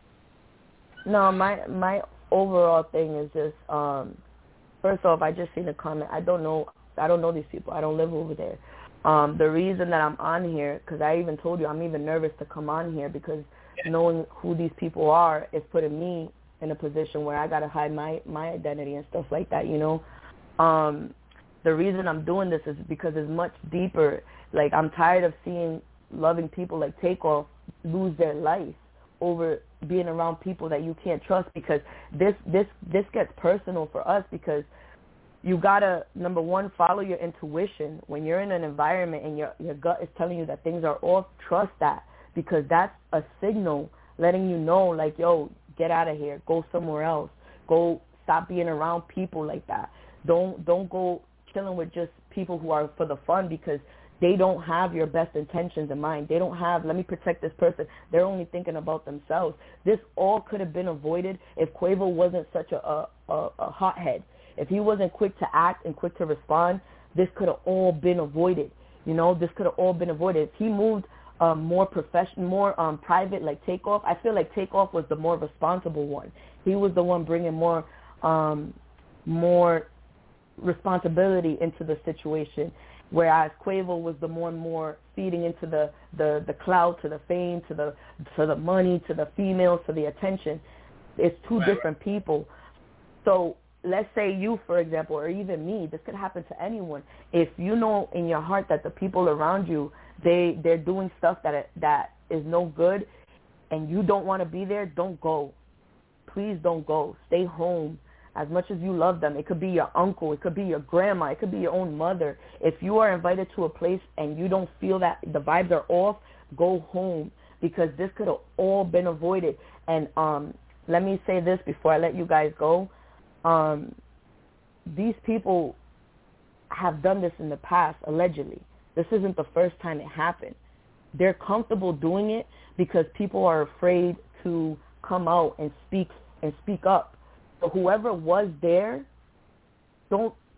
No, my overall thing is just first off, I just seen a comment. I don't know these people. I don't live over there. The reason that I'm on here, because I even told you I'm even nervous to come on here because knowing who these people are is putting me in a position where I gotta hide my identity and stuff like that, you know. The reason I'm doing this is because it's much deeper. Like, I'm tired of seeing loving people like Takeoff lose their life over being around people that you can't trust, because this gets personal for us, because you gotta, number one, follow your intuition. When you're in an environment and your gut is telling you that things are off, trust that, because that's a signal letting you know, like, yo, get out of here. Go somewhere else. Go stop being around people like that. Don't go chilling with just people who are for the fun, because they don't have your best intentions in mind. They don't have, let me protect this person. They're only thinking about themselves. This all could have been avoided if Quavo wasn't such a hothead. If he wasn't quick to act and quick to respond, this could have all been avoided. You know, this could have all been avoided. If he moved more professional, more private, like Takeoff, I feel like Takeoff was the more responsible one. He was the one bringing more responsibility into the situation, whereas Quavo was the more feeding into the clout, to the fame, to the money, to the females, to the attention. It's two different people. So let's say you, for example, or even me, this could happen to anyone. If you know in your heart that the people around you, they're doing stuff that is no good, and you don't want to be there, don't go. Please don't go. Stay home. As much as you love them, it could be your uncle, it could be your grandma, it could be your own mother. If you are invited to a place and you don't feel that the vibes are off, go home, because this could have all been avoided. And let me say this before I let you guys go. These people have done this in the past, allegedly. This isn't the first time it happened. They're comfortable doing it because people are afraid to come out and speak up. So whoever was there, don't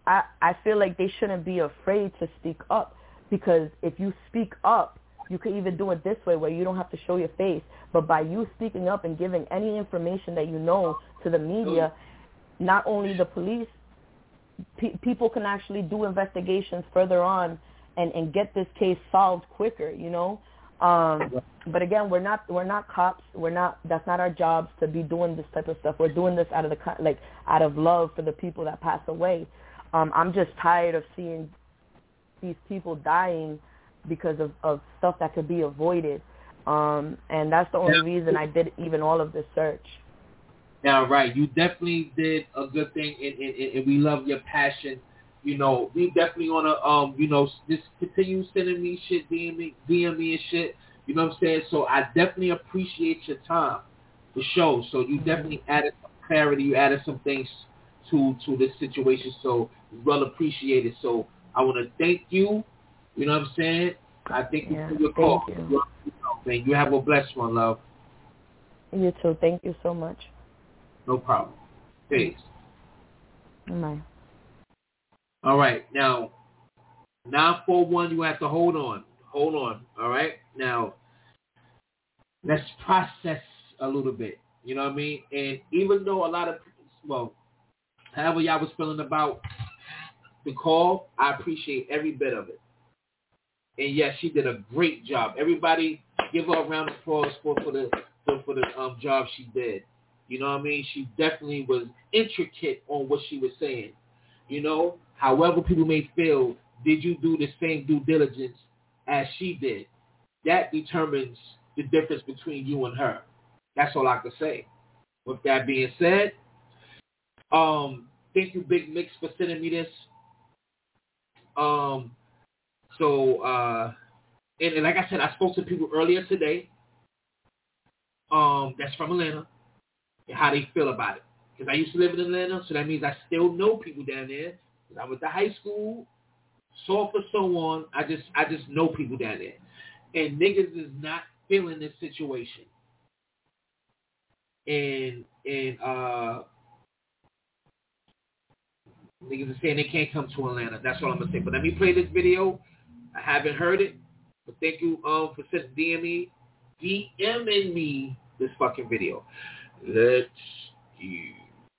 I feel like they shouldn't be afraid to speak up, because if you speak up, you could even do it this way where you don't have to show your face, but by you speaking up and giving any information that you know to the media, not only the police, people can actually do investigations further on and get this case solved quicker, you know. But again, we're not cops. That's not our jobs to be doing this type of stuff. We're doing this out of love for the people that pass away. I'm just tired of seeing these people dying because of stuff that could be avoided. And that's the only reason I did even all of this search.
Now, right, you definitely did a good thing, and we love your passion. You know, we definitely want to, just continue sending me shit, DM me and shit. You know what I'm saying? So I definitely appreciate your time for sure. So you definitely added some clarity. You added some things to this situation. So well appreciated. So I want to thank you. You know what I'm saying? I thank you for your call. You have a blessed one, love.
You too. Thank you so much.
No problem. Peace.
Bye.
All right. Now, 941, you have to hold on. Hold on. All right? Now, let's process a little bit. You know what I mean? And even though a lot of, however y'all was feeling about the call, I appreciate every bit of it. And yes, she did a great job. Everybody give her a round of applause for the job she did. You know what I mean? She definitely was intricate on what she was saying. You know, however people may feel, did you do the same due diligence as she did? That determines the difference between you and her. That's all I can say. With that being said, thank you, Big Mix, for sending me this. And like I said, I spoke to people earlier today that's from Atlanta and how they feel about it. Because I used to live in Atlanta, so that means I still know people down there. I went to high school, so forth, so on. I just know people down there. And niggas is not feeling this situation. And niggas are saying they can't come to Atlanta. That's all I'm going to say. But let me play this video. I haven't heard it. But thank you for DMing me this fucking video. Let's do.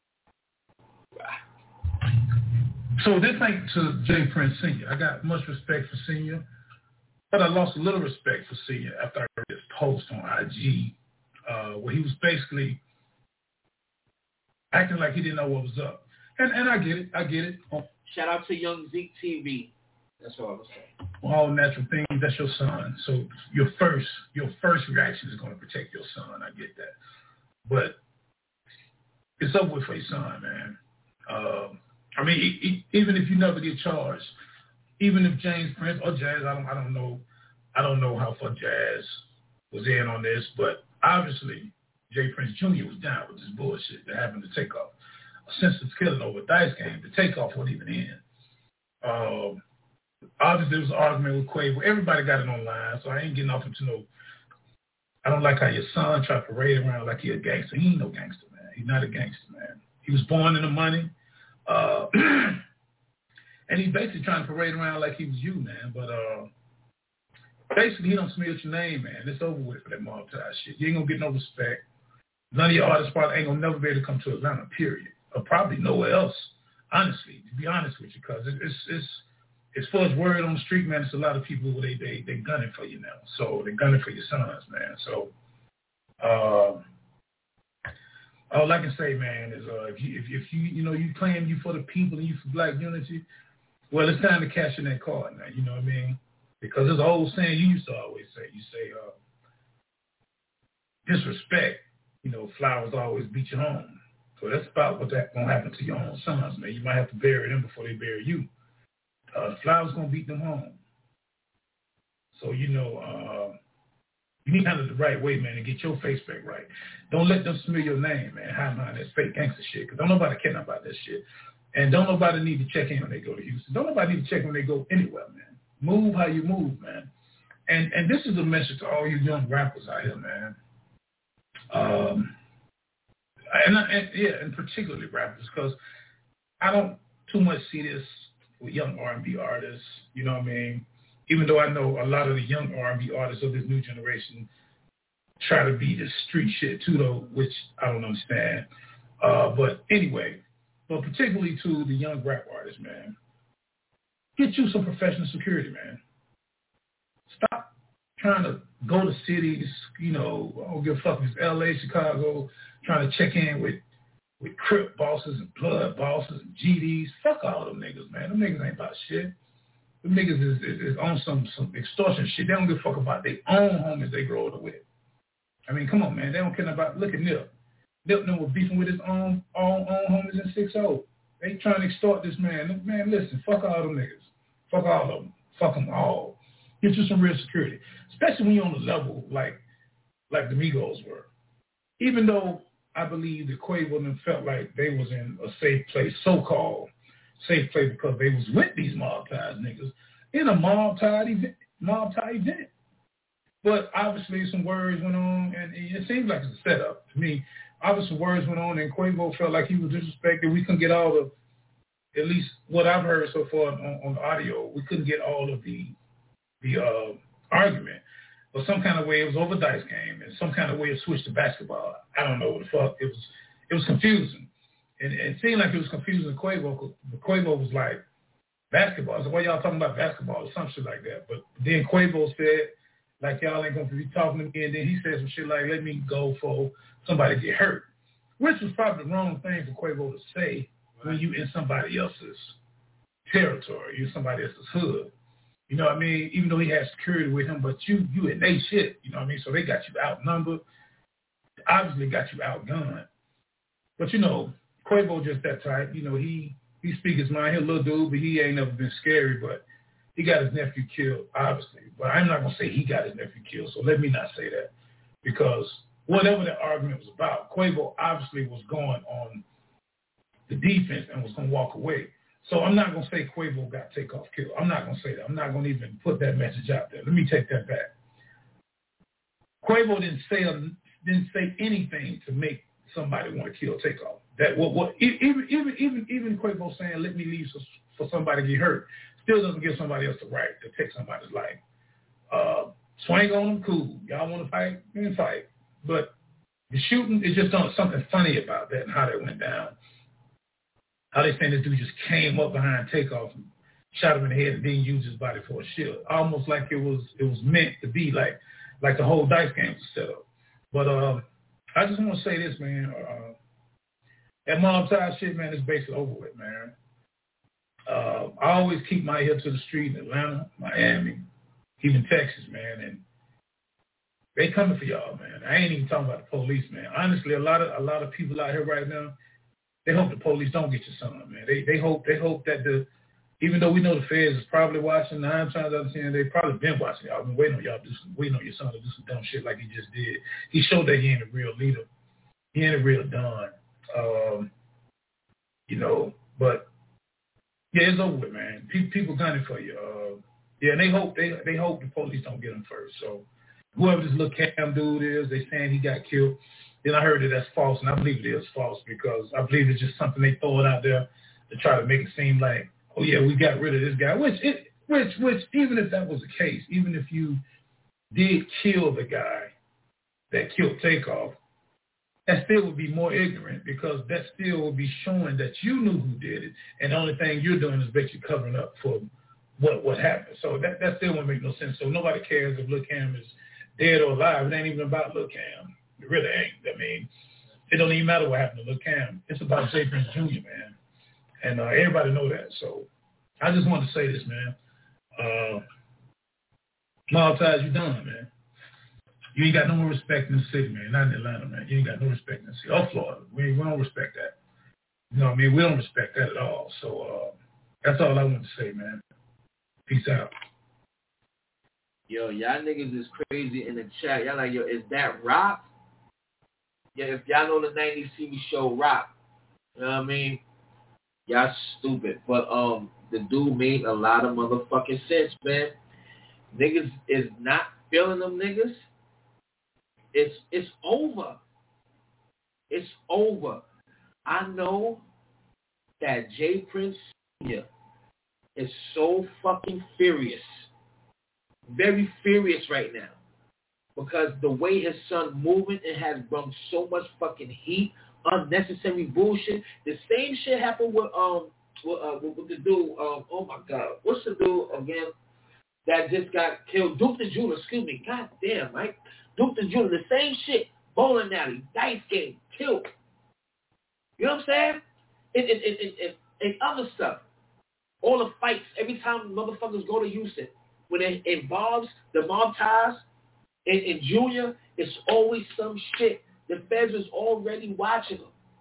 So this ain't to J. Prince Sr. I got much respect for Senior, but I lost a little respect for Senior after I heard his post on IG, where he was basically acting like he didn't know what was up. And I get it.
Shout out to Young Zeke TV. That's all I was saying.
All natural things, that's your son. So your first reaction is going to protect your son. I get that. But it's over with for your son, man. I mean, even if you never get charged, even if James Prince or Jazz, I don't know how far Jazz was in on this, but obviously J. Prince Jr. was down with this bullshit that happened to Takeoff. A senseless killing over a dice game. The Takeoff wasn't even in. Obviously there was an argument with Quavo. Everybody got it online, so I ain't getting off into no. I don't like how your son tried to parade around like he a gangster. He ain't no gangster, man. He's not a gangster, man. He was born in the money. And he's basically trying to parade around like he was you, man. But basically, he don't smear your name, man. It's over with for that mob tie shit. You ain't gonna get no respect. None of your artists probably ain't gonna never be able to come to Atlanta, period. Or probably nowhere else, honestly, to be honest with you, because it's as far as word on the street, man, it's a lot of people who they gunning for you now. So they're gunning for your sons, man. So all I can say, man, is if you claim you for the people and you for black unity, well, it's time to cash in that card now. You know what I mean? Because there's an old saying you used to always say. You say, disrespect, flowers always beat you home. So that's about what's going to happen to your own sons, man. You might have to bury them before they bury you. Flowers going to beat them home. So, you need to handle it the right way, man, and get your face back right. Don't let them smear your name, man, hide behind that fake gangster shit, because don't nobody care about that shit. And don't nobody need to check in when they go to Houston. Don't nobody need to check when they go anywhere, man. Move how you move, man. And this is a message to all you young rappers out here, man. And particularly rappers, because I don't too much see this with young R&B artists. You know what I mean? Even though I know a lot of the young R&B artists of this new generation try to be the street shit too, though, which I don't understand. But anyway, but particularly to the young rap artists, man, get you some professional security, man. Stop trying to go to cities, you know, I don't give a fuck if it's LA, Chicago, trying to check in with Crip bosses and blood bosses and GDs. Fuck all them niggas, man. Them niggas ain't about shit. Them niggas is on some extortion shit. They don't give a fuck about their own homies they grow up with. I mean, come on, man. They don't care about, look at Nip. Nip was beefing with his own homies in 6-0. They trying to extort this man. Man, listen, fuck all them niggas. Fuck all of them. Fuck them all. Get you some real security. Especially when you're on the level like the Migos were. Even though I believe the Quavo and them felt like they was in a safe place, so-called safe place, because they was with these mob-tied niggas in a mob-tied event. But obviously some words went on, and it seems like it's a setup to me. Obviously words went on, and Quavo felt like he was disrespected. We couldn't get all of, at least what I've heard so far on the audio, we couldn't get all of the argument. But some kind of way it was over dice game, and some kind of way it switched to basketball. I don't know what the fuck. It was confusing. And it seemed like it was confusing to Quavo, because Quavo was like, basketball. So why y'all talking about basketball or some shit like that? But then Quavo said, like, y'all ain't going to be talking to me. And then he said some shit like, let me go for somebody to get hurt, which was probably the wrong thing for Quavo to say when you in somebody else's territory, you somebody else's hood. You know what I mean? Even though he had security with him, but you in they shit, you know what I mean? So they got you outnumbered, obviously got you outgunned. But, you know, Quavo just that type. You know, he speak his mind. He's a little dude, but he ain't never been scary, but he got his nephew killed, obviously. But I'm not going to say he got his nephew killed, so let me not say that. Because whatever that argument was about, Quavo obviously was going on the defense and was going to walk away. So I'm not going to say Quavo got Takeoff killed. I'm not going to say that. I'm not going to even put that message out there. Let me take that back. Quavo didn't say anything to make somebody want to kill Takeoff. That even Quavo saying let me leave for somebody to get hurt still doesn't give somebody else the right to take somebody's life. Swing on them, cool. Y'all want to fight? Then fight. But the shooting is just something funny about that and how that went down. How they saying this dude just came up behind Takeoff and shot him in the head and then used his body for a shield. Almost like it was meant to be like the whole dice game was set up. But I just want to say this, man. That mob-tied shit, man, is basically over with, man. I always keep my ear to the street in Atlanta, Miami, even Texas, man, and they coming for y'all, man. I ain't even talking about the police, man. Honestly, a lot of people out here right now, they hope the police don't get your son, man. They hope that even though we know the feds is probably watching 9 times out of 10, they probably been watching y'all. Been waiting on your son to do some dumb shit like he just did. He showed that he ain't a real leader. He ain't a real don. You know, but yeah, it's over with, man. People gunning for you. Yeah, and they hope the police don't get him first. So whoever this little Cam dude is, they saying he got killed. Then I heard that that's false, and I believe it is false because I believe it's just something they throw it out there to try to make it seem like, oh yeah, we got rid of this guy. Which even if that was the case, even if you did kill the guy that killed Takeoff, that still would be more ignorant because that still would be showing that you knew who did it, and the only thing you're doing is basically covering up for what happened. So that still wouldn't make no sense. So nobody cares if Lil Cam is dead or alive. It ain't even about Lil Cam. It really ain't. I mean, it don't even matter what happened to Lil Cam. It's about J. Prince Jr., man. And everybody know that. So I just wanted to say this, man. Mob ties, you done, man. You ain't got no more respect in the city, man. Not in Atlanta, man. You ain't got no respect in the city. Or Florida. We don't respect that. You know what I mean? We don't respect that at all. So that's all I want to say, man. Peace out.
Yo, y'all niggas is crazy in the chat. Y'all like, yo, is that Rock? Yeah, if y'all know the 90s TV show Rock, you know what I mean? Y'all stupid. But the dude made a lot of motherfucking sense, man. Niggas is not feeling them niggas. It's over. It's over. I know that J. Prince Jr. is so fucking furious, very furious right now, because the way his son moving, it has brought so much fucking heat, unnecessary bullshit. The same shit happened with the dude. Oh my God, what's the dude again that just got killed? Duke the Jeweler. Excuse me. God damn, right? Duke the Jeweler. The same shit. Bowling alley, dice game, killed. You know what I'm saying? And other stuff. All the fights, every time motherfuckers go to Houston, when it involves the mob ties and Junior, it's always some shit. The feds was already watching him.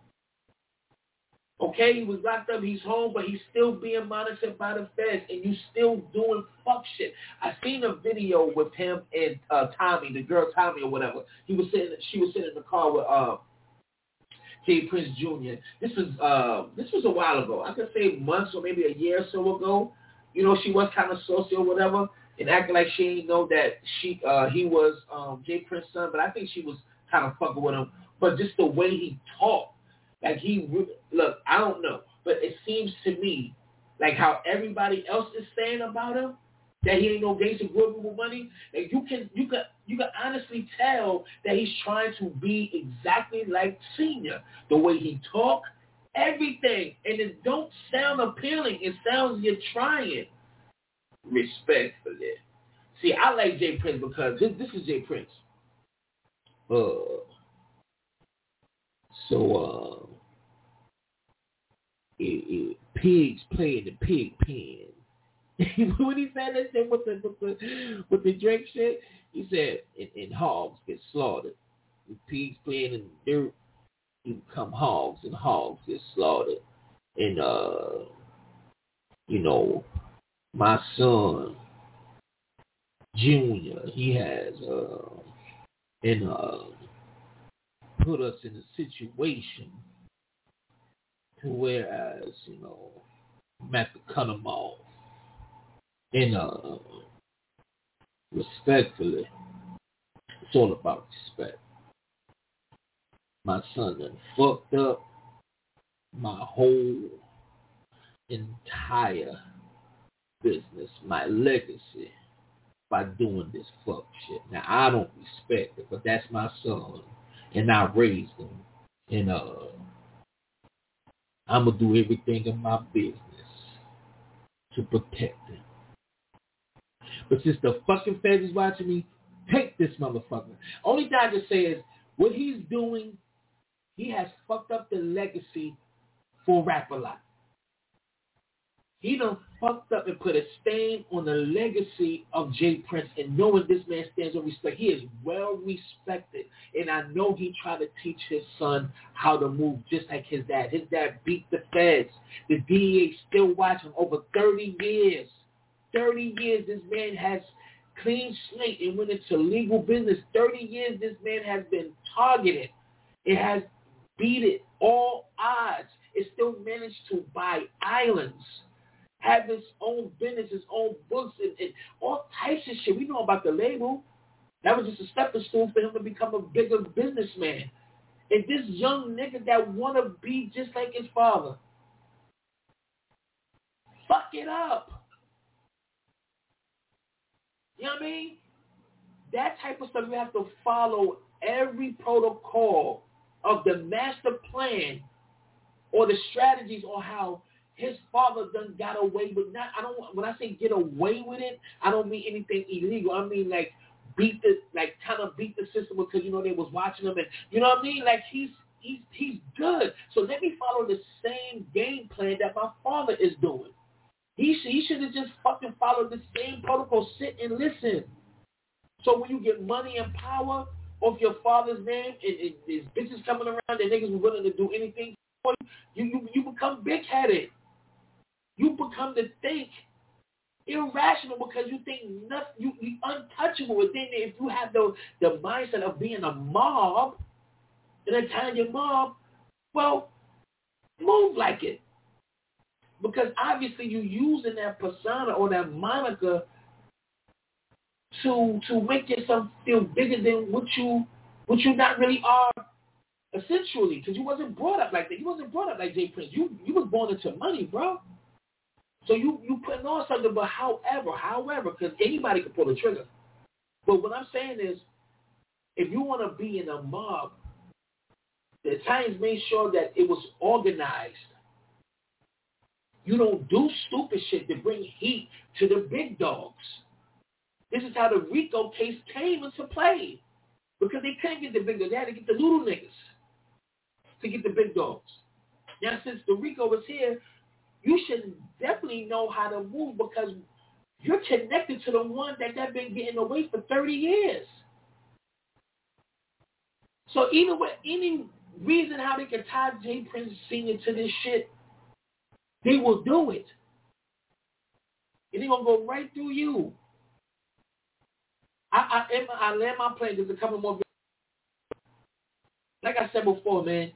Okay, he was locked up, he's home, but he's still being monitored by the feds, and you still doing fuck shit. I seen a video with him and Tommy, the girl Tommy or whatever. She was sitting in the car with Jay Prince Jr. This was a while ago. I could say months or maybe a year or so ago. You know, she was kind of saucy or whatever, and acting like she didn't know that he was Jay Prince's son, but I think she was kind of fucking with him. But just the way he talked, like look, I don't know, but it seems to me like how everybody else is saying about him, that he ain't no gangster good with money. Like you can honestly tell that he's trying to be exactly like Senior. The way he talk, everything, and it don't sound appealing. It sounds you're trying. Respectfully. See, I like Jay Prince because this is Jay Prince. Pigs play in the pig pen. When he said that shit with the Drake shit, he said, and hogs get slaughtered. With pigs playing in the dirt, you become hogs, and hogs get slaughtered. And you know, my son Junior, he has put us in a situation to whereas, you know, I'm at to cut them off. And respectfully, it's all about respect. My son done fucked up my whole entire business, my legacy, by doing this fuck shit. Now, I don't respect it, but that's my son, and I raised him, and I'm going to do everything in my business to protect him. But since the fucking feds is watching me, take this motherfucker. Only thing I can say is, what he's doing, he has fucked up the legacy for Rap-A-Lot. He done fucked up and put a stain on the legacy of Jay Prince, and knowing this man stands on respect. He is well respected, and I know he tried to teach his son how to move just like his dad. His dad beat the feds. The DEA still watching over 30 years. 30 years this man has clean slate and went into legal business. 30 years this man has been targeted. It has beat it all odds. It still managed to buy islands, have his own business, his own books, and all types of shit. We know about the label. That was just a stepping stool for him to become a bigger businessman. And this young nigga that want to be just like his father, fuck it up. You know what I mean? That type of stuff, you have to follow every protocol of the master plan or the strategies on how his father done got away with when I say get away with it, I don't mean anything illegal. I mean like kind of beat the system because, you know, they was watching him, and you know what I mean? Like he's good. So let me follow the same game plan that my father is doing. He should have just fucking followed the same protocol. Sit and listen. So when you get money and power off your father's name, and there's bitches coming around and niggas were willing to do anything for you, you become big-headed. You become to think irrational because you think nothing, you untouchable. And then if you have the mindset of being a mob, an Italian mob, well, move like it. Because obviously you're using that persona or that moniker to make yourself feel bigger than what you not really are essentially. Because you wasn't brought up like that. You wasn't brought up like Jay Prince. You was born into money, bro. So you putting on something, but however, because anybody can pull the trigger. But what I'm saying is, if you want to be in a mob, the Italians made sure that it was organized. You don't do stupid shit to bring heat to the big dogs. This is how the RICO case came into play. Because they couldn't get the big dogs. They had to get the little niggas to get the big dogs. Now, since the RICO was here, you should definitely know how to move because you're connected to the one that they've been getting away for 30 years. So either way, any reason how they can tie J. Prince Sr. to this shit, they will do it. And they're going to go right through you. I land my plane because a couple more. Like I said before, man,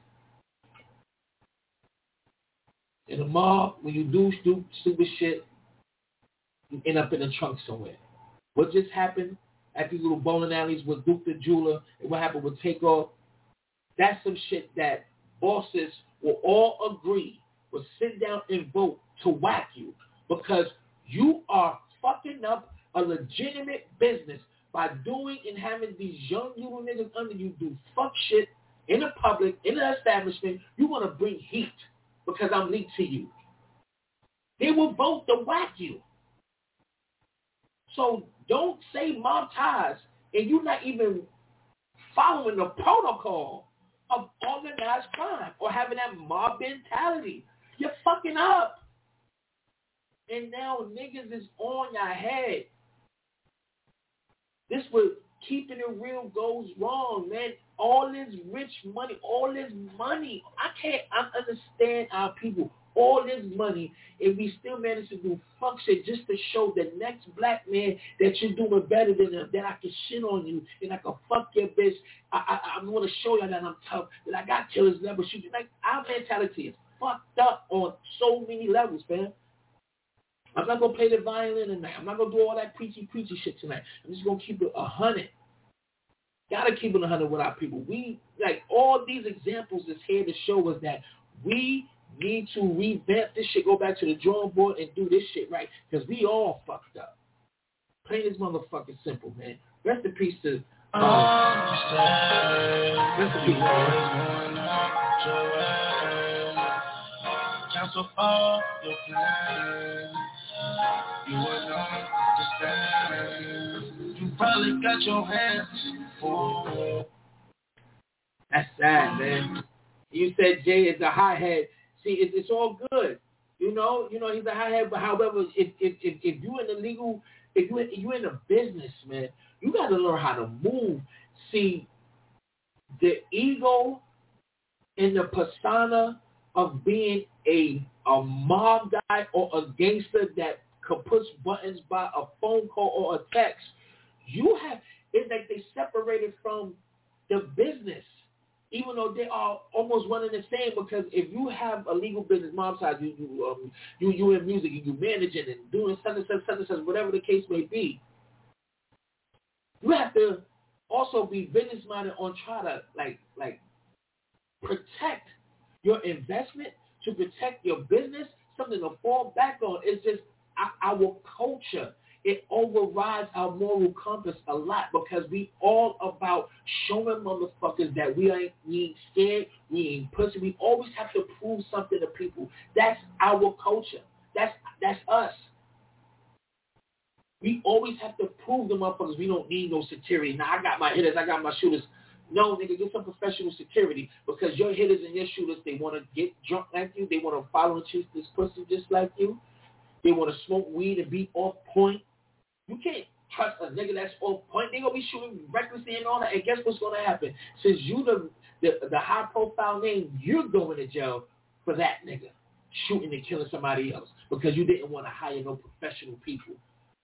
in the mob, when you do stupid shit, you end up in the trunk somewhere. What just happened at these little bowling alleys with Duke the Jeweler and what happened with Takeoff, that's some shit that bosses will all agree, will sit down and vote to whack you because you are fucking up a legitimate business by doing and having these young little niggas under you do fuck shit in the public, in the establishment. You want to bring heat because I'm linked to you. They will vote to whack you. So don't say mob ties and you're not even following the protocol of organized crime or having that mob mentality. You're fucking up. And now niggas is on your head. This what keeping it real goes wrong, man. All this rich money, I understand our people. All this money, and we still manage to do fuck shit just to show the next black man that you're doing better than them, that I can shit on you, and I can fuck your bitch. I'm going to show you that I'm tough, that I got killers never shoot you. Like, our mentality is fucked up on so many levels, man. I'm not going to play the violin tonight. I'm not going to do all that preachy shit tonight. I'm just going to keep it 100. Got to keep it 100 with our people. We, like, all these examples is here to show us that we need to revamp this shit, go back to the drawing board and do this shit right, because we all fucked up. Plain as motherfucking simple, man. Rest in peace to... rest in peace,
Cancel all your plans. You would understand. You probably got your hands full.
That's sad, man. You said Jay is a hothead. See, it's all good. You know, he's a hothead. But however, if you in the legal, if you in the business, man, you got to learn how to move. See, the ego and the persona of being a mob guy or a gangster that could push buttons by a phone call or a text, it's like they separated from the business, even though they are almost one and the same. Because if you have a legal business, mob side, you in music, you managing and doing such and such, whatever the case may be, you have to also be business minded on try to like protect your investment, to protect your business, something to fall back on. It's just our culture. It overrides our moral compass a lot because we all about showing motherfuckers that we ain't scared, we ain't pussy. We always have to prove something to people. That's our culture. That's us. We always have to prove to motherfuckers we don't need no security. Now, I got my hitters, I got my shooters. No, nigga, get some professional security because your hitters and your shooters, they want to get drunk like you. They want to follow and chase this pussy just like you. They want to smoke weed and be off point. You can't trust a nigga that's off point. They going to be shooting recklessly and all that. And guess what's going to happen? Since you the high-profile name, you're going to jail for that nigga shooting and killing somebody else because you didn't want to hire no professional people.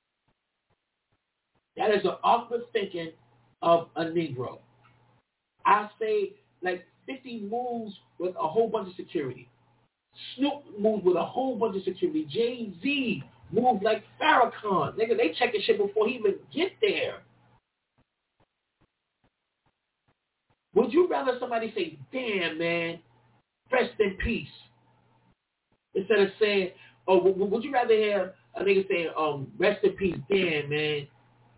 That is the awkward thinking of a Negro. I say like 50 moves with a whole bunch of security. Snoop moved with a whole bunch of security. Jay-Z moved like Farrakhan. Nigga, they checking shit before he even get there. Would you rather somebody say, damn, man, rest in peace, instead of saying, Oh, would you rather hear a nigga saying, rest in peace, damn, man,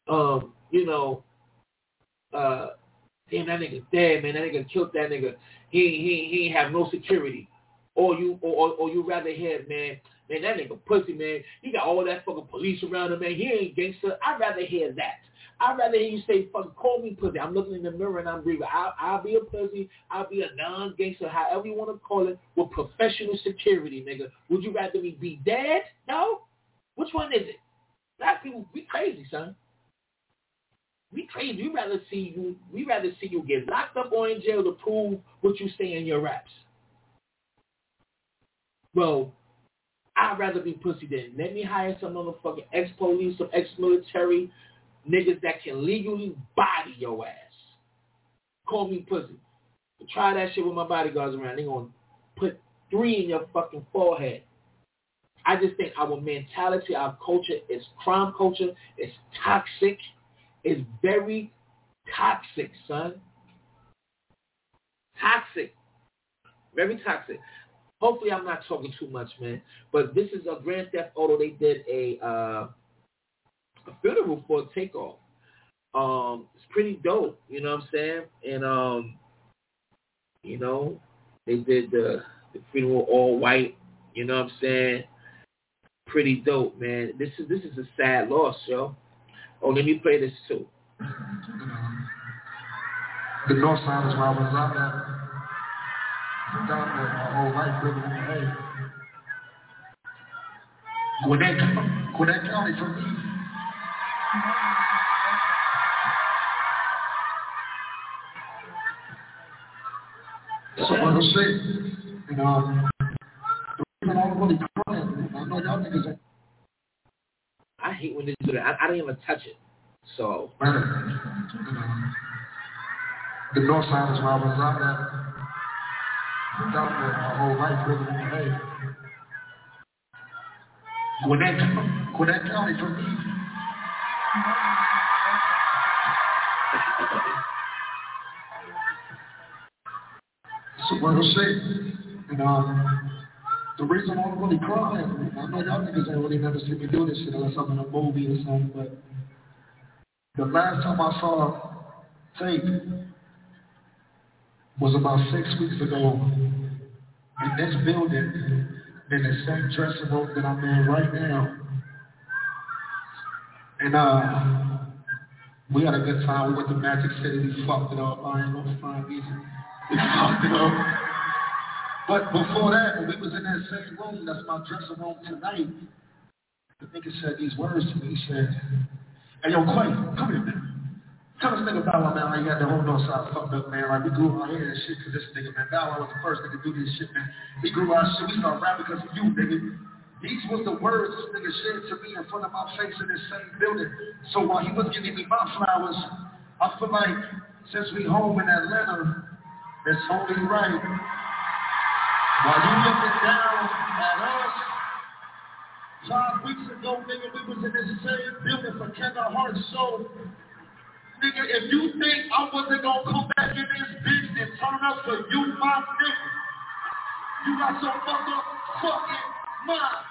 damn, that nigga dead, man, that nigga killed that nigga, he ain't have no security. Or you rather hear, man, that nigga pussy, man, he got all that fucking police around him, man, he ain't gangster. I'd rather hear that. I'd rather hear you say, fucking call me pussy. I'm looking in the mirror and I'm breathing. I'll be a pussy. I'll be a non-gangster, however you want to call it, with professional security, nigga. Would you rather me be dead? No? Which one is it? Black people, we crazy, son. We crazy. We rather see you get locked up or in jail to prove what you say in your raps. Well, I'd rather be pussy than let me hire some motherfucking ex-police, some ex-military niggas that can legally body your ass. Call me pussy. But try that shit with my bodyguards around. They gonna put 3 in your fucking forehead. I just think our mentality, our culture is crime culture. It's toxic. It's very toxic, son. Toxic. Very toxic. Hopefully I'm not talking too much, man. But this is a Grand Theft Auto. They did a funeral for Takeoff. It's pretty dope, you know what I'm saying? And they did the funeral all white, you know what I'm saying? Pretty dope, man. This is a sad loss, yo. Oh, let me play this too.
The north side is where I was out at. Down there my whole life living in the hay. Gwinnett County for me. So like I say, the reason I'm really crying, I know y'all niggas ain't.
I hate when they do that. I didn't even touch it. So.
The north side is where I was out at. Down there my whole life living in the hay. Gwinnett County for me. So like I say, the reason I'm really crying, I know y'all niggas ain't really never seen me do this shit unless I'm in a movie or something, but the last time I saw Tape was about 6 weeks ago in this building, in the same dressing room that I'm in right now. And we had a good time. We went to Magic City. We fucked it up. I ain't gonna find these. We fucked it up. But before that, when we was in that same room, that's my dressing room tonight, the nigga said these words to me. He said, hey, yo, Quay, come here, man. Tell this nigga Bow Wow, man, like, he got the whole north side fucked up, man. Like, we grew our hair and shit because this nigga, man. Bow Wow was the first nigga to do this shit, man. We grew our shit. We started rapping because of you, nigga. These was the words this nigga said to me in front of my face in this same building. So while he was giving me my flowers, I feel like since we home in Atlanta, it's only right. While you looking down at us, 5 weeks ago, nigga, we was in this same building for Kevin Hart's show. Nigga, if you think I wasn't gonna come back in this bitch and turn up for you, my nigga, you got some fucking mind.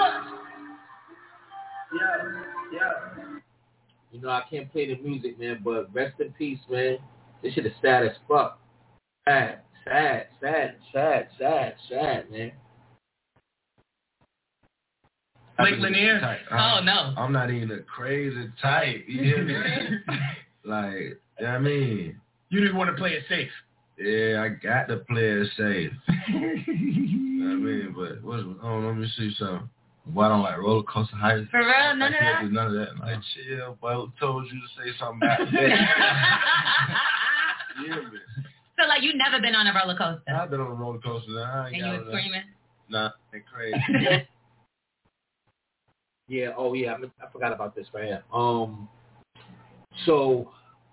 Yeah. You know, I can't play the music, man, but rest in peace, man. This shit is sad as fuck. Sad, man.
Blake Lanier?
Oh, no. I'm not even a crazy type, you hear me? Like, you know what I mean?
You didn't want to play it safe.
Yeah, I got to play it safe. You know what I mean? But, let me see something. Boy, I don't like roller coaster heights.
For real? None of that?
I can't do none of that. Like, chill, boy, who told you to say something about that? Yeah, man.
So, like, you never been on a roller coaster?
I've been on a roller coaster. And
you were screaming?
Nah, they're crazy.
Yeah, I forgot about this right here. So,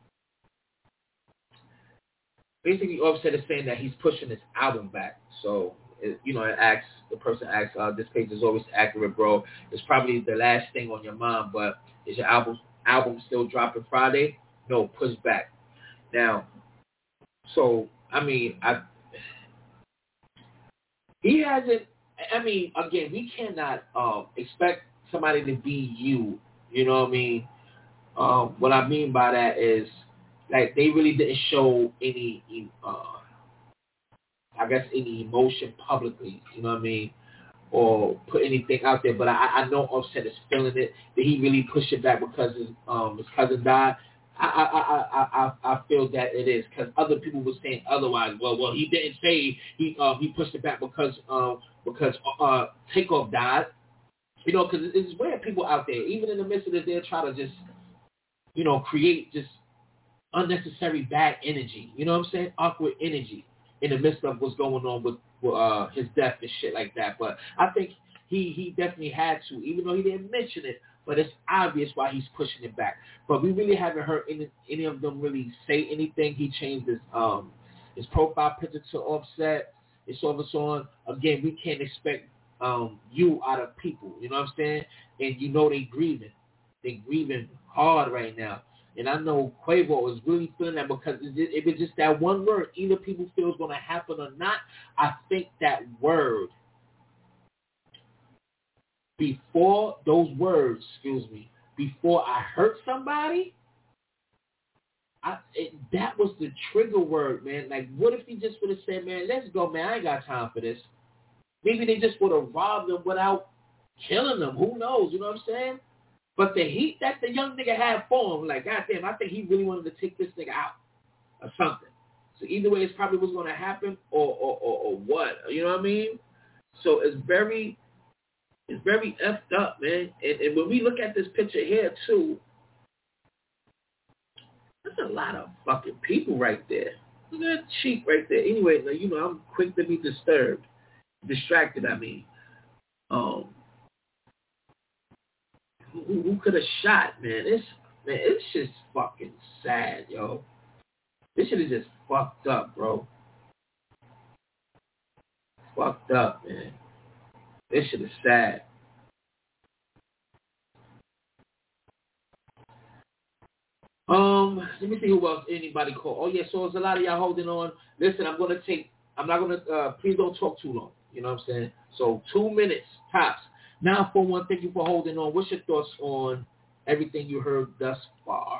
basically, Offset is saying that he's pushing his album back. So, the person asks, this page is always accurate, bro. It's probably the last thing on your mind, but is your album still dropping Friday? No, push back. Now, so, I mean, he hasn't I mean, again, we cannot expect somebody to be you. You know what I mean? What I mean by that is, like, they really didn't show any, any emotion publicly. You know what I mean? Or put anything out there. But I know Offset is feeling it. Did he really push it back because his cousin died? I feel that it is, because other people were saying otherwise. Well, he didn't say he pushed it back because Takeoff died. You know, because it's weird people out there, even in the midst of this, they'll try to just, you know, create just unnecessary bad energy. You know what I'm saying? Awkward energy in the midst of what's going on with his death and shit like that. But I think he definitely had to, even though he didn't mention it. But it's obvious why he's pushing it back. But we really haven't heard any of them really say anything. He changed his profile picture to Offset. It's over on. Again, we can't expect you out of people. You know what I'm saying? And you know they grieving. They grieving hard right now. And I know Quavo is really feeling that, because if it's just that one word, either people feel it's going to happen or not. I think that word, before I hurt somebody, that was the trigger word, man. Like, what if he just would have said, man, let's go, man, I ain't got time for this. Maybe they just would have robbed him without killing them. Who knows? You know what I'm saying? But the heat that the young nigga had for him, like, goddamn, I think he really wanted to take this nigga out or something. So either way, it's probably what's going to happen or what. You know what I mean? So it's very effed up, man. And when we look at this picture here, too, there's a lot of fucking people right there. Look at that cheek right there. Anyway, you know, I'm quick to be distracted, I mean. Who could have shot, man? It's just fucking sad, yo. This shit is just fucked up, bro. Fucked up, man. This shit is sad. Let me see who else anybody called. Oh yeah, so there's a lot of y'all holding on. Listen, please don't talk too long. You know what I'm saying? So 2 minutes tops. 941, thank you for holding on. What's your thoughts on everything you heard thus far?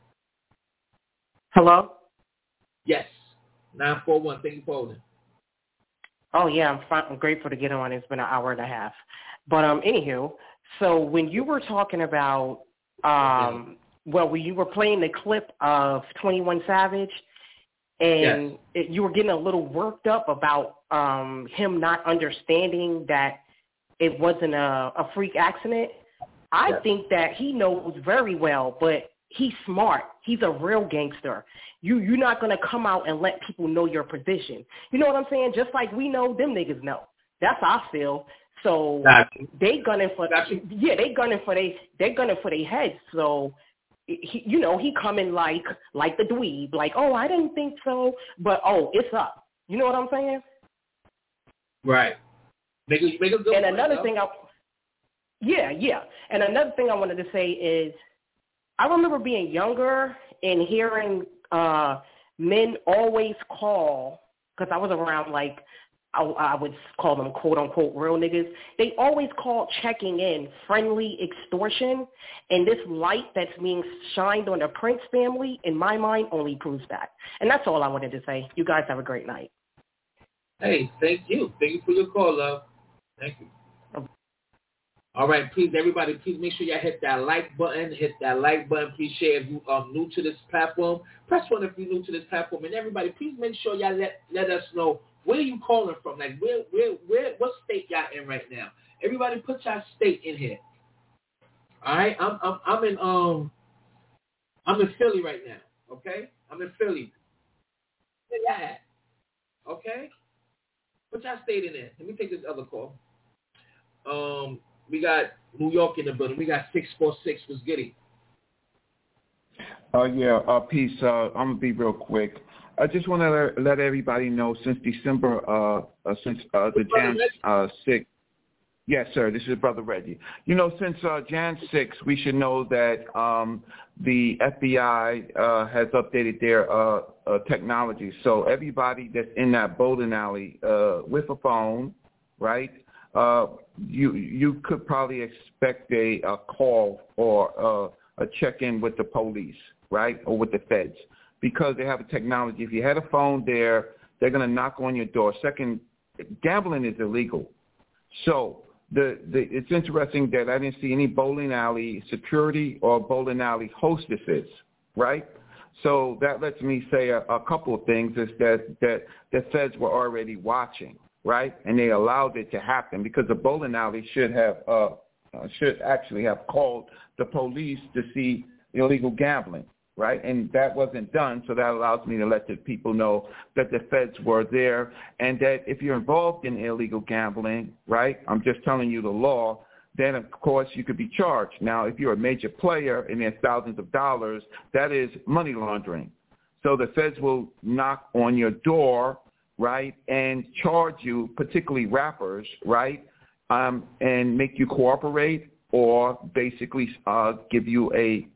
Hello?
Yes. 941, thank you for holding.
Oh, yeah, I'm fine. I'm grateful to get on. It's been an hour and a half. But anywho, so when you were talking about, when you were playing the clip of 21 Savage, and you were getting a little worked up about him not understanding that it wasn't a freak accident. I think that he knows very well, but he's smart. He's a real gangster. You're not going to come out and let people know your position. You know what I'm saying? Just like we know, them niggas know. That's how I feel. So they gunning for they gunning for their heads. So he coming like the dweeb, like, oh, I didn't think so, but it's up. You know what I'm saying?
Right. Make a good
and another
point,
thing, And another thing I wanted to say is, I remember being younger and hearing men always call, because I was around, like, I would call them quote unquote real niggas. They always call checking in friendly extortion, and this light that's being shined on the Prince family, in my mind, only proves that. And that's all I wanted to say. You guys have a great night.
Hey, thank you. Thank you for your call, love. Thank you. All right, please, everybody, please make sure y'all hit that like button. Please share if you are new to this platform. Press 1 if you're new to this platform. And everybody, please make sure y'all let us know where you calling from. Like, what state y'all in right now? Everybody, put y'all state in here. All right, I'm in Philly right now. Okay, I'm in Philly. Where y'all at? Okay, put y'all state in there. Let me take this other call. We got New York in the building. We got 646. What's goody?
Peace. I'm going to be real quick. I just want to let everybody know since December, since the Jan 6th. Yes, sir. This is Brother Reggie. You know, since Jan 6th, we should know that the FBI has updated their technology. So everybody that's in that bowling alley with a phone, right, you could probably expect a call or a check-in with the police, right, or with the feds, because they have a technology. If you had a phone there, they're going to knock on your door. Second, gambling is illegal. So it's interesting that I didn't see any bowling alley security or bowling alley hostesses, right? So that lets me say a couple of things, is that the feds were already watching, right? And they allowed it to happen because the bowling alley should actually have called the police to see illegal gambling, right? And that wasn't done, so that allows me to let the people know that the feds were there, and that if you're involved in illegal gambling, right, I'm just telling you the law, then of course you could be charged. Now, if you're a major player and there's thousands of dollars, that is money laundering. So the feds will knock on your door, right, and charge you, particularly rappers, right, and make you cooperate, or basically give you a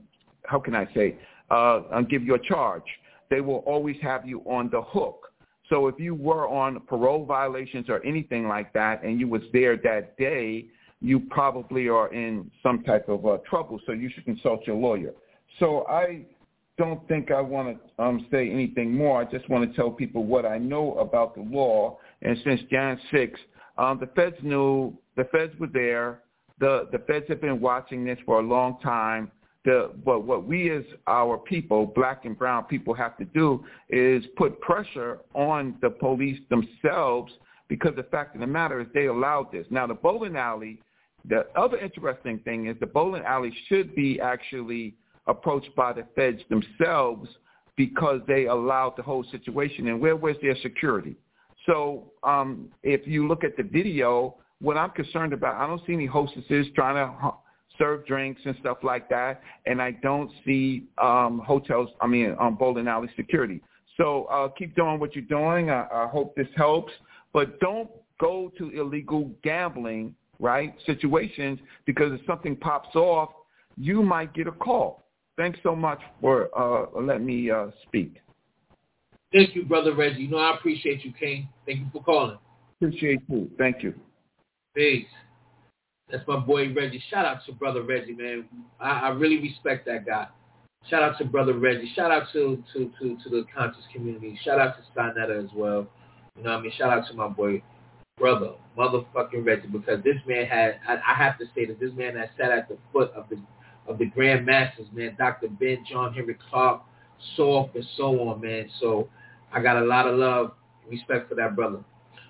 give you a charge. They will always have you on the hook. So if you were on parole violations or anything like that, and you was there that day, you probably are in some type of trouble. So you should consult your lawyer. So I don't think I want to say anything more. I just want to tell people what I know about the law. And since Jan 6, the feds knew, the feds were there. The feds have been watching this for a long time. But what we as our people, black and brown people, have to do is put pressure on the police themselves, because the fact of the matter is they allowed this. Now, the bowling alley, the other interesting thing is the bowling alley should be actually approached by the feds themselves, because they allowed the whole situation. And where was their security? So if you look at the video, what I'm concerned about, I don't see any hostesses trying to serve drinks and stuff like that, and I don't see bowling alley security. So keep doing what you're doing. I hope this helps, but don't go to illegal gambling, right, situations, because if something pops off, you might get a call. Thanks so much for letting me speak.
Thank you, Brother Reggie. You know I appreciate you, King. Thank you for calling.
Appreciate you. Thank you.
Peace. That's my boy Reggie. Shout out to Brother Reggie, man. I really respect that guy. Shout out to Brother Reggie. Shout out to the conscious community. Shout out to Sinetta as well. You know what I mean? Shout out to my boy, Brother motherfucking Reggie, because this man I have to say that this man has sat at the foot of the Grand Masters, man, Dr. Ben, John Henry Clark, Soft, and so on, man. So I got a lot of love and respect for that brother.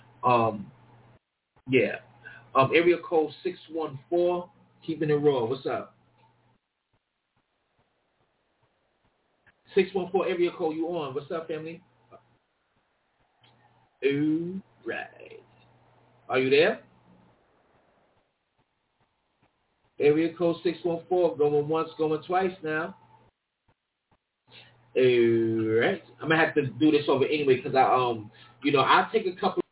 Yeah. Area code 614, keeping it raw. What's up? 614 area code, you on? What's up, family? All right. Are you there? Area code 614, going once, going twice now. All right. I'm going to have to do this over anyway, because I'll take a couple